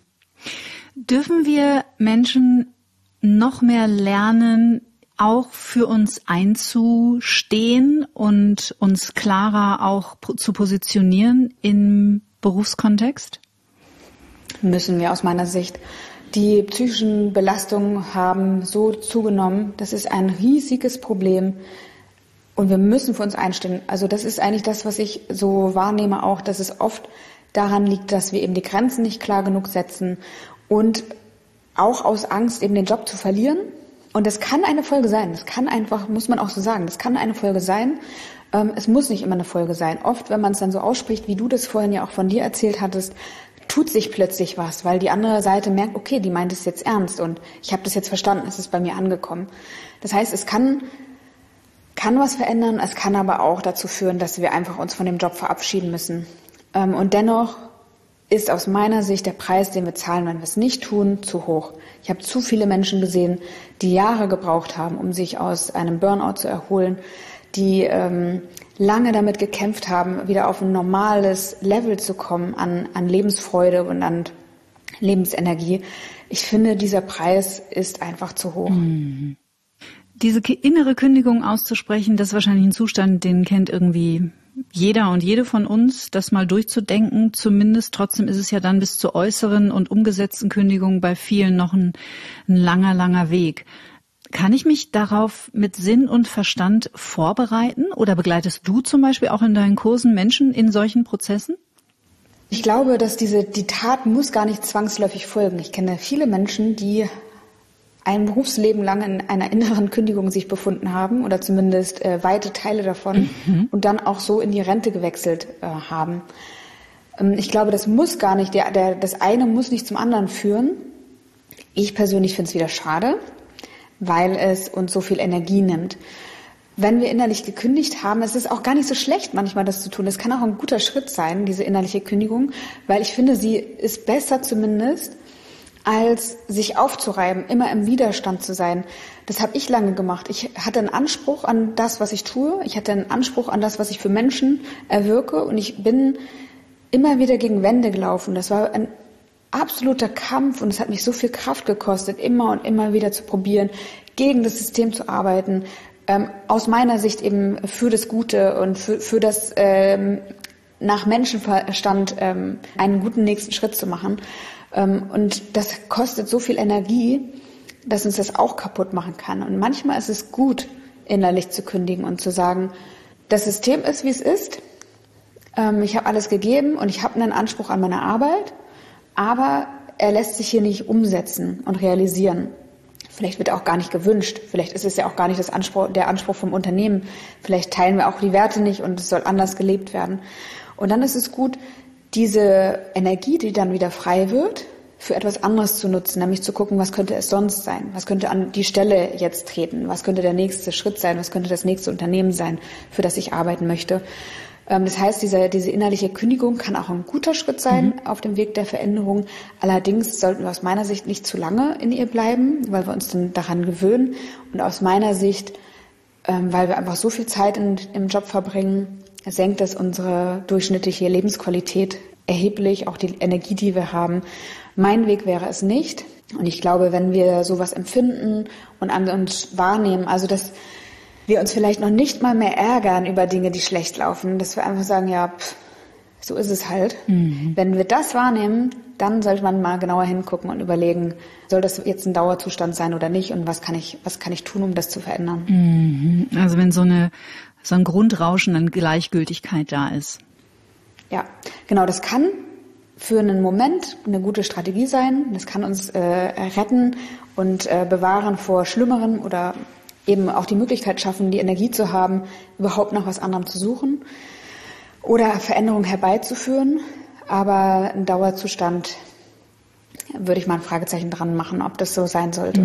Dürfen wir Menschen noch mehr lernen, auch für uns einzustehen und uns klarer auch zu positionieren im Berufskontext? Müssen wir aus meiner Sicht. Die psychischen Belastungen haben so zugenommen, das ist ein riesiges Problem und wir müssen für uns einstehen. Also das ist eigentlich das, was ich so wahrnehme auch, dass es oft daran liegt, dass wir eben die Grenzen nicht klar genug setzen und auch aus Angst, eben den Job zu verlieren. Und das kann eine Folge sein. Das kann einfach, muss man auch so sagen, das kann eine Folge sein. Es muss nicht immer eine Folge sein. Oft, wenn man es dann so ausspricht, wie du das vorhin ja auch von dir erzählt hattest, tut sich plötzlich was, weil die andere Seite merkt, okay, die meint es jetzt ernst und ich habe das jetzt verstanden, es ist bei mir angekommen. Das heißt, es kann was verändern, es kann aber auch dazu führen, dass wir einfach uns von dem Job verabschieden müssen. Und dennoch ist aus meiner Sicht der Preis, den wir zahlen, wenn wir es nicht tun, zu hoch. Ich habe zu viele Menschen gesehen, die Jahre gebraucht haben, um sich aus einem Burnout zu erholen, die lange damit gekämpft haben, wieder auf ein normales Level zu kommen an Lebensfreude und an Lebensenergie. Ich finde, dieser Preis ist einfach zu hoch. Diese innere Kündigung auszusprechen, das ist wahrscheinlich ein Zustand, den kennt irgendwie jeder und jede von uns, das mal durchzudenken. Zumindest trotzdem ist es ja dann bis zur äußeren und umgesetzten Kündigung bei vielen noch ein langer, langer Weg. Kann ich mich darauf mit Sinn und Verstand vorbereiten? Oder begleitest du zum Beispiel auch in deinen Kursen Menschen in solchen Prozessen? Ich glaube, dass die Tat muss gar nicht zwangsläufig folgen. Ich kenne viele Menschen, die ein Berufsleben lang in einer inneren Kündigung sich befunden haben oder zumindest weite Teile davon und dann auch so in die Rente gewechselt haben. Ich glaube, das muss gar nicht, das eine muss nicht zum anderen führen. Ich persönlich finde es wieder schade, weil es uns so viel Energie nimmt. Wenn wir innerlich gekündigt haben, es ist auch gar nicht so schlecht, manchmal das zu tun. Es kann auch ein guter Schritt sein, diese innerliche Kündigung, weil ich finde, sie ist besser zumindest, als sich aufzureiben, immer im Widerstand zu sein. Das habe ich lange gemacht. Ich hatte einen Anspruch an das, was ich tue. Ich hatte einen Anspruch an das, was ich für Menschen erwirke. Und ich bin immer wieder gegen Wände gelaufen. Das war ein absoluter Kampf und es hat mich so viel Kraft gekostet, immer und immer wieder zu probieren, gegen das System zu arbeiten. Aus meiner Sicht eben für das Gute und für das nach Menschenverstand einen guten nächsten Schritt zu machen. Und das kostet so viel Energie, dass uns das auch kaputt machen kann. Und manchmal ist es gut, innerlich zu kündigen und zu sagen, das System ist, wie es ist. Ich habe alles gegeben und ich habe einen Anspruch an meine Arbeit, aber er lässt sich hier nicht umsetzen und realisieren. Vielleicht wird er auch gar nicht gewünscht. Vielleicht ist es ja auch gar nicht der Anspruch vom Unternehmen. Vielleicht teilen wir auch die Werte nicht und es soll anders gelebt werden. Und dann ist es gut, diese Energie, die dann wieder frei wird, für etwas anderes zu nutzen, nämlich zu gucken, was könnte es sonst sein? Was könnte an die Stelle jetzt treten? Was könnte der nächste Schritt sein? Was könnte das nächste Unternehmen sein, für das ich arbeiten möchte? Das heißt, diese innerliche Kündigung kann auch ein guter Schritt sein auf dem Weg der Veränderung. Allerdings sollten wir aus meiner Sicht nicht zu lange in ihr bleiben, weil wir uns dann daran gewöhnen. Und aus meiner Sicht, weil wir einfach so viel Zeit im Job verbringen, senkt es unsere durchschnittliche Lebensqualität erheblich, auch die Energie, die wir haben. Mein Weg wäre es nicht. Und ich glaube, wenn wir sowas empfinden und an uns wahrnehmen, also dass wir uns vielleicht noch nicht mal mehr ärgern über Dinge, die schlecht laufen, dass wir einfach sagen, ja, so ist es halt. Wenn wir das wahrnehmen, dann sollte man mal genauer hingucken und überlegen, soll das jetzt ein Dauerzustand sein oder nicht und was kann ich tun, um das zu verändern. Also wenn so ein Grundrauschen an Gleichgültigkeit da ist. Ja, genau, das kann für einen Moment eine gute Strategie sein. Das kann uns retten und bewahren vor Schlimmerem oder eben auch die Möglichkeit schaffen, die Energie zu haben, überhaupt nach was anderem zu suchen oder Veränderungen herbeizuführen. Aber ein Dauerzustand würde ich mal ein Fragezeichen dran machen, ob das so sein sollte.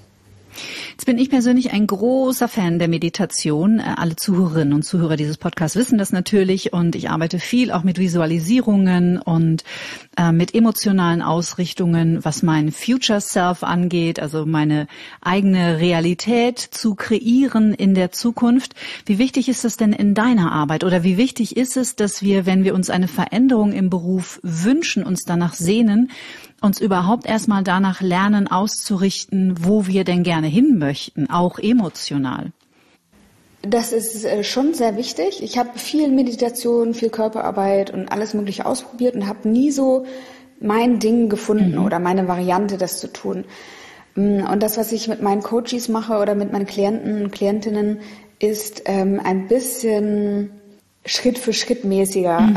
Jetzt bin ich persönlich ein großer Fan der Meditation. Alle Zuhörerinnen und Zuhörer dieses Podcasts wissen das natürlich und ich arbeite viel auch mit Visualisierungen und mit emotionalen Ausrichtungen, was mein Future Self angeht, also meine eigene Realität zu kreieren in der Zukunft. Wie wichtig ist das denn in deiner Arbeit oder wie wichtig ist es, dass wir, wenn wir uns eine Veränderung im Beruf wünschen, uns danach sehnen, uns überhaupt erstmal danach lernen auszurichten, wo wir denn gerne hin möchten, auch emotional? Das ist schon sehr wichtig. Ich habe viel Meditation, viel Körperarbeit und alles Mögliche ausprobiert und habe nie so mein Ding gefunden oder meine Variante, das zu tun. Und das, was ich mit meinen Coaches mache oder mit meinen Klienten und Klientinnen, ist ein bisschen Schritt für Schritt mäßiger.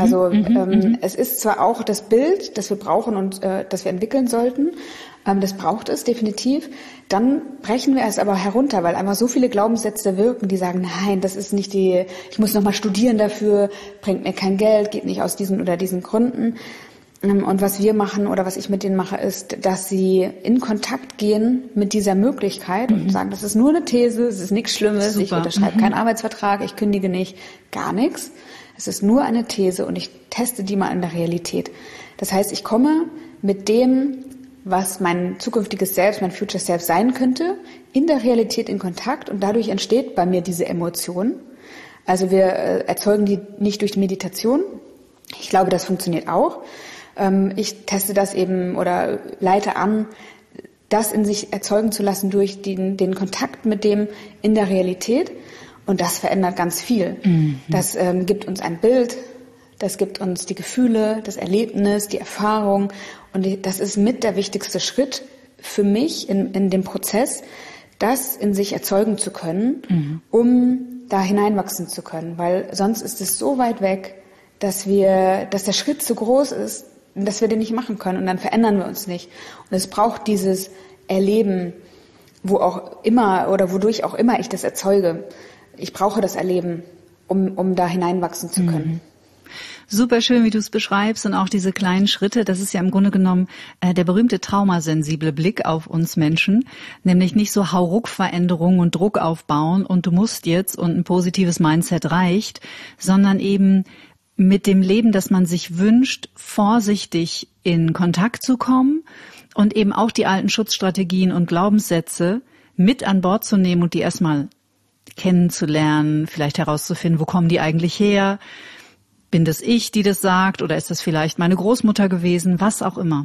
Es ist zwar auch das Bild, das wir brauchen und das wir entwickeln sollten, das braucht es definitiv. Dann brechen wir es aber herunter, weil einfach so viele Glaubenssätze wirken, die sagen, nein, das ist nicht ich muss nochmal studieren dafür, bringt mir kein Geld, geht nicht aus diesen oder diesen Gründen. Und was wir machen oder was ich mit denen mache, ist, dass sie in Kontakt gehen mit dieser Möglichkeit und sagen, das ist nur eine These, es ist nichts Schlimmes, Super. Ich unterschreibe keinen Arbeitsvertrag, ich kündige nicht, gar nichts. Es ist nur eine These und ich teste die mal in der Realität. Das heißt, ich komme mit dem, was mein zukünftiges Selbst, mein Future Self sein könnte, in der Realität in Kontakt und dadurch entsteht bei mir diese Emotion. Also wir erzeugen die nicht durch die Meditation. Ich glaube, das funktioniert auch. Ich teste das eben oder leite an, das in sich erzeugen zu lassen durch den Kontakt mit dem in der Realität. Und das verändert ganz viel. Das gibt uns ein Bild, das gibt uns die Gefühle, das Erlebnis, die Erfahrung. Und das ist mit der wichtigste Schritt für mich in dem Prozess, das in sich erzeugen zu können, um da hineinwachsen zu können. Weil sonst ist es so weit weg, dass der Schritt zu groß ist, dass wir den nicht machen können. Und dann verändern wir uns nicht. Und es braucht dieses Erleben, wo auch immer oder wodurch auch immer ich das erzeuge. Ich brauche das Erleben, um da hineinwachsen zu können. Super schön, wie du es beschreibst und auch diese kleinen Schritte. Das ist ja im Grunde genommen der berühmte traumasensible Blick auf uns Menschen. Nämlich nicht so Hauruck-Veränderungen und Druck aufbauen und du musst jetzt und ein positives Mindset reicht, sondern eben mit dem Leben, das man sich wünscht, vorsichtig in Kontakt zu kommen und eben auch die alten Schutzstrategien und Glaubenssätze mit an Bord zu nehmen und die erstmal kennenzulernen, vielleicht herauszufinden, wo kommen die eigentlich her? Bin das ich, die das sagt, oder ist das vielleicht meine Großmutter gewesen? Was auch immer.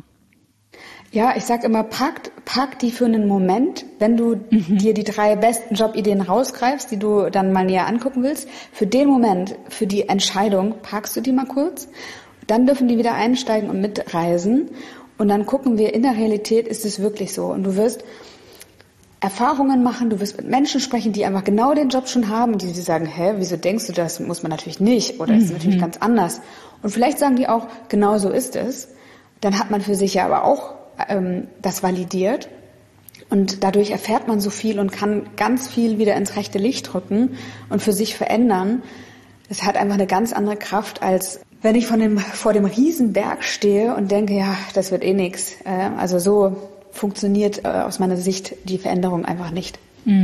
Ja, ich sag immer, pack die für einen Moment, wenn du dir die 3 besten Jobideen rausgreifst, die du dann mal näher angucken willst. Für den Moment, für die Entscheidung, packst du die mal kurz. Dann dürfen die wieder einsteigen und mitreisen. Und dann gucken wir, in der Realität ist es wirklich so. Und du wirst Erfahrungen machen, du wirst mit Menschen sprechen, die einfach genau den Job schon haben, die sagen, wieso denkst du das? Muss man natürlich nicht oder ist natürlich ganz anders. Und vielleicht sagen die auch, genau so ist es. Dann hat man für sich ja aber auch das validiert und dadurch erfährt man so viel und kann ganz viel wieder ins rechte Licht rücken und für sich verändern. Das hat einfach eine ganz andere Kraft, als wenn ich vor dem Riesenberg stehe und denke, ja, das wird eh nix. Also so funktioniert aus meiner Sicht die Veränderung einfach nicht.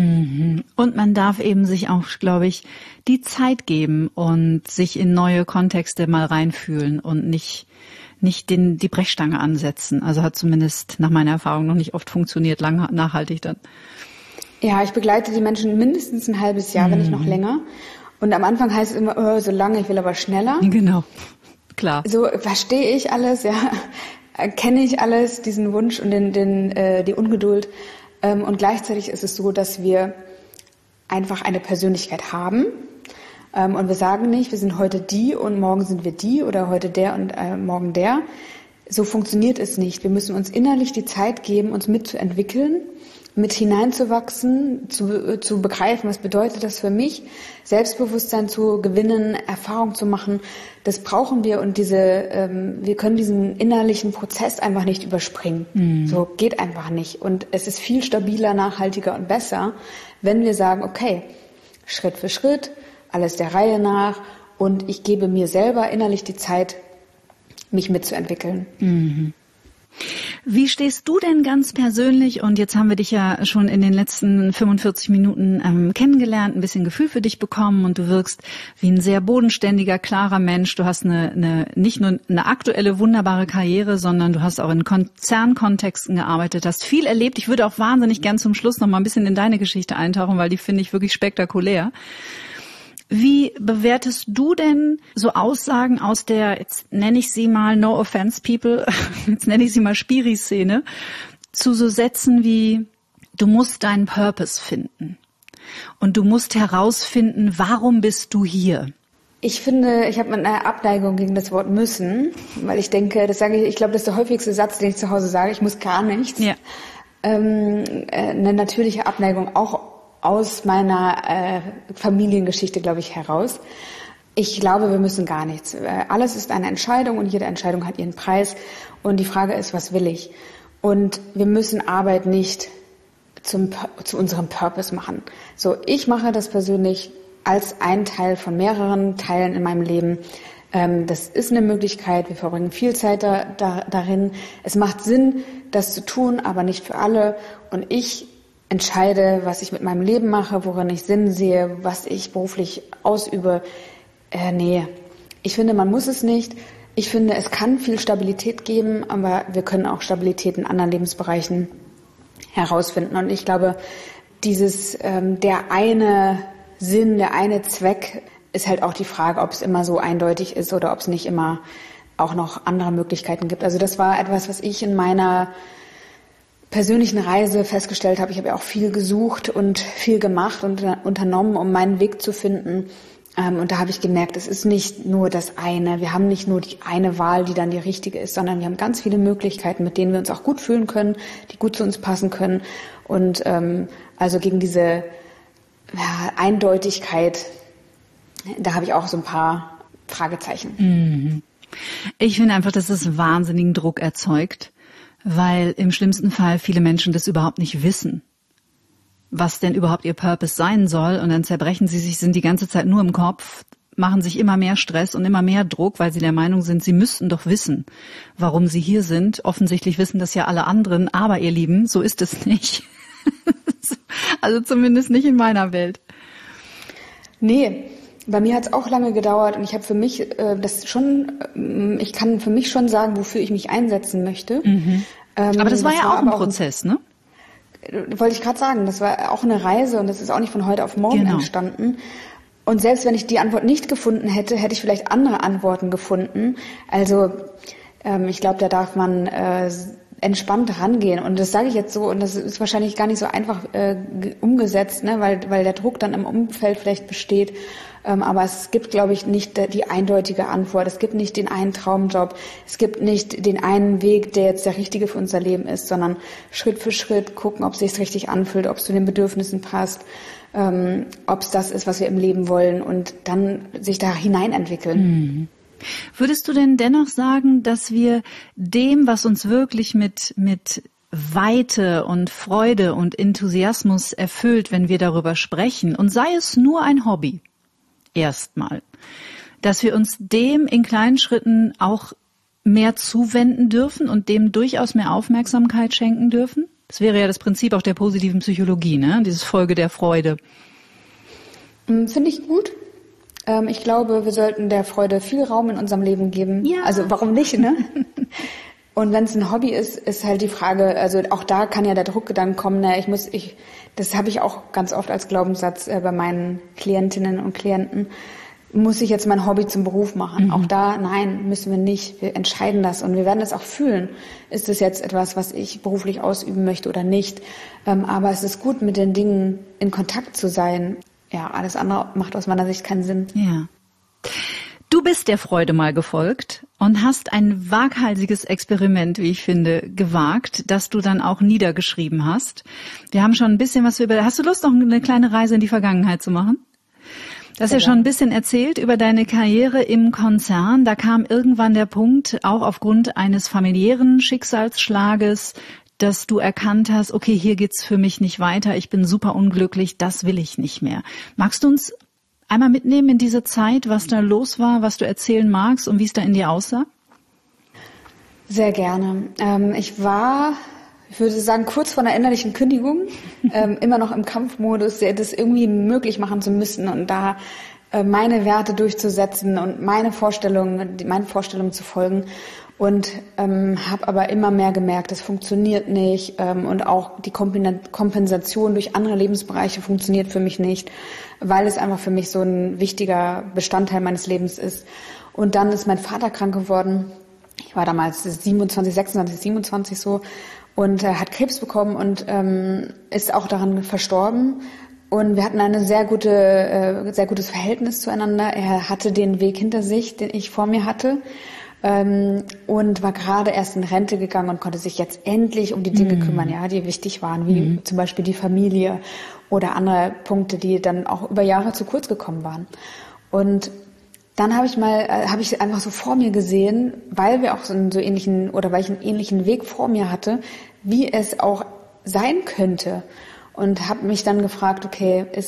Und man darf eben sich auch, glaube ich, die Zeit geben und sich in neue Kontexte mal reinfühlen und nicht die Brechstange ansetzen. Also hat zumindest nach meiner Erfahrung noch nicht oft funktioniert, nachhaltig dann. Ja, ich begleite die Menschen mindestens ein halbes Jahr, wenn nicht noch länger. Und am Anfang heißt es immer, so lange, ich will aber schneller. Genau, klar. So verstehe ich alles, ja. Kenne ich alles, diesen Wunsch und die Ungeduld. Und gleichzeitig ist es so, dass wir einfach eine Persönlichkeit haben. Und wir sagen nicht, wir sind heute die und morgen sind wir die oder heute der und morgen der. So funktioniert es nicht. Wir müssen uns innerlich die Zeit geben, uns mitzuentwickeln, mit hineinzuwachsen, zu begreifen, was bedeutet das für mich, Selbstbewusstsein zu gewinnen, Erfahrung zu machen. Das brauchen wir und wir können diesen innerlichen Prozess einfach nicht überspringen. So geht einfach nicht. Und es ist viel stabiler, nachhaltiger und besser, wenn wir sagen, okay, Schritt für Schritt, alles der Reihe nach und ich gebe mir selber innerlich die Zeit, mich mitzuentwickeln. Wie stehst du denn ganz persönlich, und jetzt haben wir dich ja schon in den letzten 45 Minuten kennengelernt, ein bisschen Gefühl für dich bekommen und du wirkst wie ein sehr bodenständiger, klarer Mensch. Du hast nicht nur eine aktuelle, wunderbare Karriere, sondern du hast auch in Konzernkontexten gearbeitet, hast viel erlebt. Ich würde auch wahnsinnig gern zum Schluss noch mal ein bisschen in deine Geschichte eintauchen, weil die finde ich wirklich spektakulär. Wie bewertest du denn so Aussagen aus der, jetzt nenne ich sie mal, no offense people, jetzt nenne ich sie mal Spiri-Szene, zu so Sätzen wie, du musst deinen Purpose finden und du musst herausfinden, warum bist du hier? Ich finde, ich habe eine Abneigung gegen das Wort müssen, weil ich denke, ich glaube, das ist der häufigste Satz, den ich zu Hause sage, ich muss gar nichts. Ja. Eine natürliche Abneigung auch aus meiner Familiengeschichte, glaube ich, heraus. Ich glaube, wir müssen gar nichts. Alles ist eine Entscheidung und jede Entscheidung hat ihren Preis. Und die Frage ist, was will ich? Und wir müssen Arbeit nicht zu unserem Purpose machen. So, ich mache das persönlich als ein Teil von mehreren Teilen in meinem Leben. Das ist eine Möglichkeit. Wir verbringen viel Zeit darin. Es macht Sinn, das zu tun, aber nicht für alle. Und ich entscheide, was ich mit meinem Leben mache, worin ich Sinn sehe, was ich beruflich ausübe. Ich finde, man muss es nicht. Ich finde, es kann viel Stabilität geben, aber wir können auch Stabilität in anderen Lebensbereichen herausfinden. Und ich glaube, der eine Sinn, der eine Zweck ist halt auch die Frage, ob es immer so eindeutig ist oder ob es nicht immer auch noch andere Möglichkeiten gibt. Also das war etwas, was ich in meiner persönlichen Reise festgestellt habe, ich habe ja auch viel gesucht und viel gemacht und unternommen, um meinen Weg zu finden. Und da habe ich gemerkt, es ist nicht nur das eine. Wir haben nicht nur die eine Wahl, die dann die richtige ist, sondern wir haben ganz viele Möglichkeiten, mit denen wir uns auch gut fühlen können, die gut zu uns passen können. Und also gegen diese Eindeutigkeit, da habe ich auch so ein paar Fragezeichen. Mhm. Ich finde einfach, dass es wahnsinnigen Druck erzeugt, weil im schlimmsten Fall viele Menschen das überhaupt nicht wissen, was denn überhaupt ihr Purpose sein soll. Und dann zerbrechen sie sich, sind die ganze Zeit nur im Kopf, machen sich immer mehr Stress und immer mehr Druck, weil sie der Meinung sind, sie müssten doch wissen, warum sie hier sind. Offensichtlich wissen das ja alle anderen, aber ihr Lieben, so ist es nicht. Also zumindest nicht in meiner Welt. Nee, bei mir hat es auch lange gedauert und ich habe für mich ich kann für mich schon sagen, wofür ich mich einsetzen möchte. Mhm. Aber das war ja auch ein Prozess, ne? Wollte ich gerade sagen, das war auch eine Reise und das ist auch nicht von heute auf morgen entstanden. Und selbst wenn ich die Antwort nicht gefunden hätte, hätte ich vielleicht andere Antworten gefunden. Also ich glaube, da darf man entspannt rangehen. Und das sage ich jetzt so, und das ist wahrscheinlich gar nicht so einfach umgesetzt, ne, weil der Druck dann im Umfeld vielleicht besteht. Aber es gibt, glaube ich, nicht die eindeutige Antwort. Es gibt nicht den einen Traumjob. Es gibt nicht den einen Weg, der jetzt der richtige für unser Leben ist, sondern Schritt für Schritt gucken, ob es sich richtig anfühlt, ob es zu den Bedürfnissen passt, ob es das ist, was wir im Leben wollen und dann sich da hineinentwickeln. Mhm. Würdest du denn dennoch sagen, dass wir dem, was uns wirklich mit Weite und Freude und Enthusiasmus erfüllt, wenn wir darüber sprechen, und sei es nur ein Hobby, erstmal, dass wir uns dem in kleinen Schritten auch mehr zuwenden dürfen und dem durchaus mehr Aufmerksamkeit schenken dürfen? Das wäre ja das Prinzip auch der positiven Psychologie, ne? Dieses Folge der Freude. Finde ich gut. Ich glaube, wir sollten der Freude viel Raum in unserem Leben geben. Ja. Also warum nicht, ne? Und wenn es ein Hobby ist, ist halt die Frage, also auch da kann ja der Druckgedanke kommen, ne, das habe ich auch ganz oft als Glaubenssatz bei meinen Klientinnen und Klienten, muss ich jetzt mein Hobby zum Beruf machen? Mhm. Auch da, nein, müssen wir nicht. Wir entscheiden das und wir werden das auch fühlen. Ist es jetzt etwas, was ich beruflich ausüben möchte oder nicht? Aber es ist gut, mit den Dingen in Kontakt zu sein. Ja, alles andere macht aus meiner Sicht keinen Sinn. Ja. Du bist der Freude mal gefolgt und hast ein waghalsiges Experiment, wie ich finde, gewagt, das du dann auch niedergeschrieben hast. Wir haben schon ein bisschen was hast du Lust, noch eine kleine Reise in die Vergangenheit zu machen? Du hast ja schon ein bisschen erzählt über deine Karriere im Konzern. Da kam irgendwann der Punkt, auch aufgrund eines familiären Schicksalsschlages, dass du erkannt hast, okay, hier geht's für mich nicht weiter, ich bin super unglücklich, das will ich nicht mehr. Magst du uns einmal mitnehmen in diese Zeit, was da los war, was du erzählen magst und wie es da in dir aussah? Sehr gerne. Ich würde sagen, kurz vor einer innerlichen Kündigung, immer noch im Kampfmodus, das irgendwie möglich machen zu müssen und da meine Werte durchzusetzen und meine Vorstellungen zu folgen. Und habe aber immer mehr gemerkt, das funktioniert nicht und auch die Kompensation durch andere Lebensbereiche funktioniert für mich nicht, weil es einfach für mich so ein wichtiger Bestandteil meines Lebens ist. Und dann ist mein Vater krank geworden. Ich war damals 27 so und hat Krebs bekommen und ist auch daran verstorben. Und wir hatten ein sehr gutes Verhältnis zueinander. Er hatte den Weg hinter sich, den ich vor mir hatte. Und war gerade erst in Rente gegangen und konnte sich jetzt endlich um die Dinge kümmern, ja, die wichtig waren, wie zum Beispiel die Familie oder andere Punkte, die dann auch über Jahre zu kurz gekommen waren. Und dann habe ich einfach so vor mir gesehen, weil ich einen ähnlichen Weg vor mir hatte, wie es auch sein könnte. Und habe mich dann gefragt, okay, ist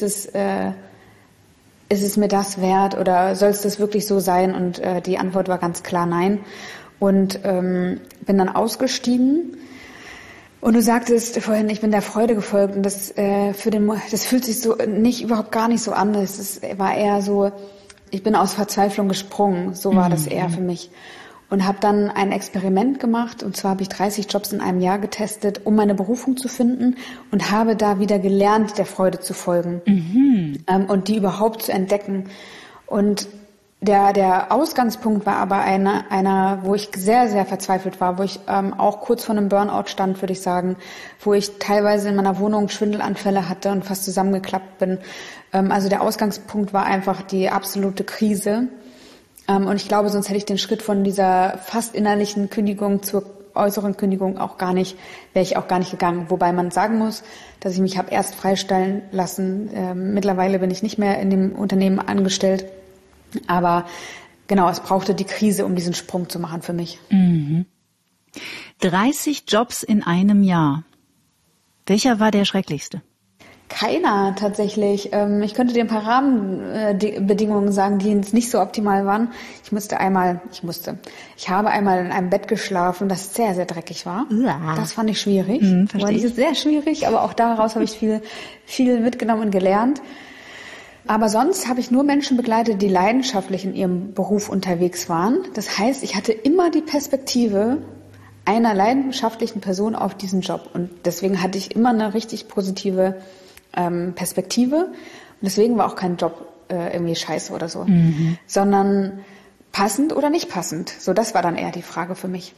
es mir das wert oder soll es das wirklich so sein? Und die Antwort war ganz klar nein. Und bin dann ausgestiegen. Und du sagtest vorhin, ich bin der Freude gefolgt. Und das fühlt sich so überhaupt gar nicht so an. Es war eher so, ich bin aus Verzweiflung gesprungen. So war das eher für mich. Und habe dann ein Experiment gemacht. Und zwar habe ich 30 Jobs in einem Jahr getestet, um meine Berufung zu finden. Und habe da wieder gelernt, der Freude zu folgen. Und die überhaupt zu entdecken. Und Der Ausgangspunkt war aber einer, wo ich sehr, sehr verzweifelt war, wo ich auch kurz vor einem Burnout stand, würde ich sagen, wo ich teilweise in meiner Wohnung Schwindelanfälle hatte und fast zusammengeklappt bin. Also der Ausgangspunkt war einfach die absolute Krise. Und ich glaube, sonst hätte ich den Schritt von dieser fast innerlichen Kündigung zur äußeren Kündigung wäre ich auch gar nicht gegangen. Wobei man sagen muss, dass ich mich habe erst freistellen lassen. Mittlerweile bin ich nicht mehr in dem Unternehmen angestellt. Aber genau, es brauchte die Krise, um diesen Sprung zu machen für mich. 30 Jobs in einem Jahr. Welcher war der schrecklichste? Keiner tatsächlich. Ich könnte dir ein paar Rahmenbedingungen sagen, die jetzt nicht so optimal waren. Ich habe einmal in einem Bett geschlafen, das sehr, sehr dreckig war. Ja. Das fand ich schwierig. Fand ich sehr schwierig, aber auch daraus habe ich viel mitgenommen und gelernt. Aber sonst habe ich nur Menschen begleitet, die leidenschaftlich in ihrem Beruf unterwegs waren. Das heißt, ich hatte immer die Perspektive einer leidenschaftlichen Person auf diesen Job. Und deswegen hatte ich immer eine richtig positive Perspektive. Und deswegen war auch kein Job irgendwie scheiße oder so, sondern passend oder nicht passend. So, das war dann eher die Frage für mich.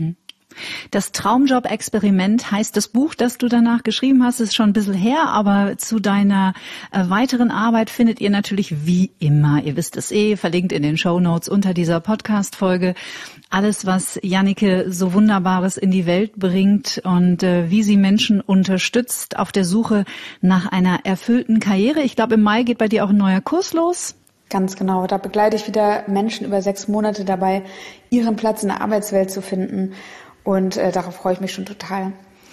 Das Traumjob-Experiment heißt das Buch, das du danach geschrieben hast, ist schon ein bisschen her, aber zu deiner weiteren Arbeit findet ihr natürlich wie immer, ihr wisst es verlinkt in den Shownotes unter dieser Podcast-Folge, alles, was Jannike so Wunderbares in die Welt bringt und wie sie Menschen unterstützt auf der Suche nach einer erfüllten Karriere. Ich glaube, im Mai geht bei dir auch ein neuer Kurs los. Ganz genau, da begleite ich wieder Menschen über 6 Monate dabei, ihren Platz in der Arbeitswelt zu finden. Und darauf freue ich mich schon total.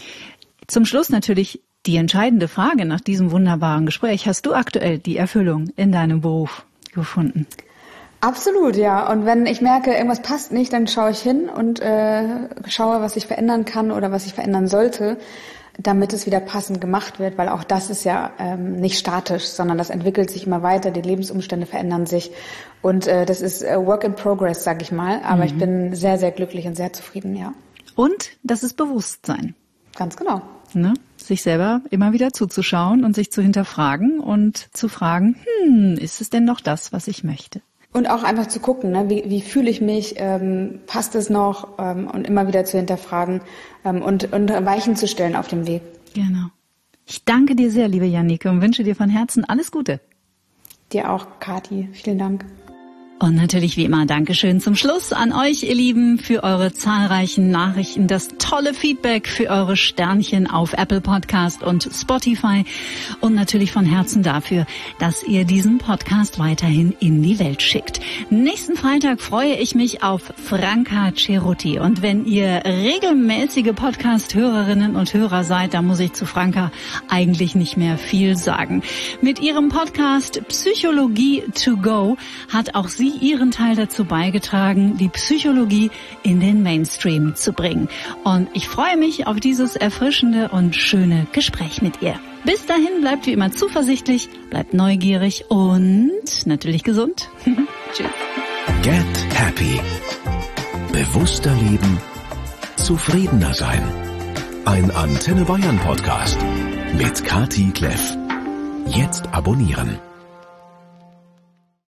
Zum Schluss natürlich die entscheidende Frage nach diesem wunderbaren Gespräch. Hast du aktuell die Erfüllung in deinem Beruf gefunden? Absolut, ja. Und wenn ich merke, irgendwas passt nicht, dann schaue ich hin und schaue, was ich verändern kann oder was ich verändern sollte, damit es wieder passend gemacht wird. Weil auch das ist ja nicht statisch, sondern das entwickelt sich immer weiter. Die Lebensumstände verändern sich. Und das ist Work in Progress, sage ich mal. Aber ich bin sehr, sehr glücklich und sehr zufrieden, ja. Und das ist Bewusstsein. Ganz genau. Ne? Sich selber immer wieder zuzuschauen und sich zu hinterfragen und zu fragen, ist es denn noch das, was ich möchte? Und auch einfach zu gucken, ne? Wie fühle ich mich, passt es noch, und immer wieder zu hinterfragen und Weichen zu stellen auf dem Weg. Genau. Ich danke dir sehr, liebe Jannike, und wünsche dir von Herzen alles Gute. Dir auch, Kathi. Vielen Dank. Und natürlich wie immer Dankeschön zum Schluss an euch, ihr Lieben, für eure zahlreichen Nachrichten, das tolle Feedback, für eure Sternchen auf Apple Podcast und Spotify und natürlich von Herzen dafür, dass ihr diesen Podcast weiterhin in die Welt schickt. Nächsten Freitag freue ich mich auf Franca Cerutti, und wenn ihr regelmäßige Podcast-Hörerinnen und Hörer seid, dann muss ich zu Franca eigentlich nicht mehr viel sagen. Mit ihrem Podcast Psychologie to go hat auch sie ihren Teil dazu beigetragen, die Psychologie in den Mainstream zu bringen. Und ich freue mich auf dieses erfrischende und schöne Gespräch mit ihr. Bis dahin bleibt wie immer zuversichtlich, bleibt neugierig und natürlich gesund. Tschüss. Get Happy. Bewusster leben, zufriedener sein. Ein Antenne Bayern Podcast mit Kathi Kleff. Jetzt abonnieren.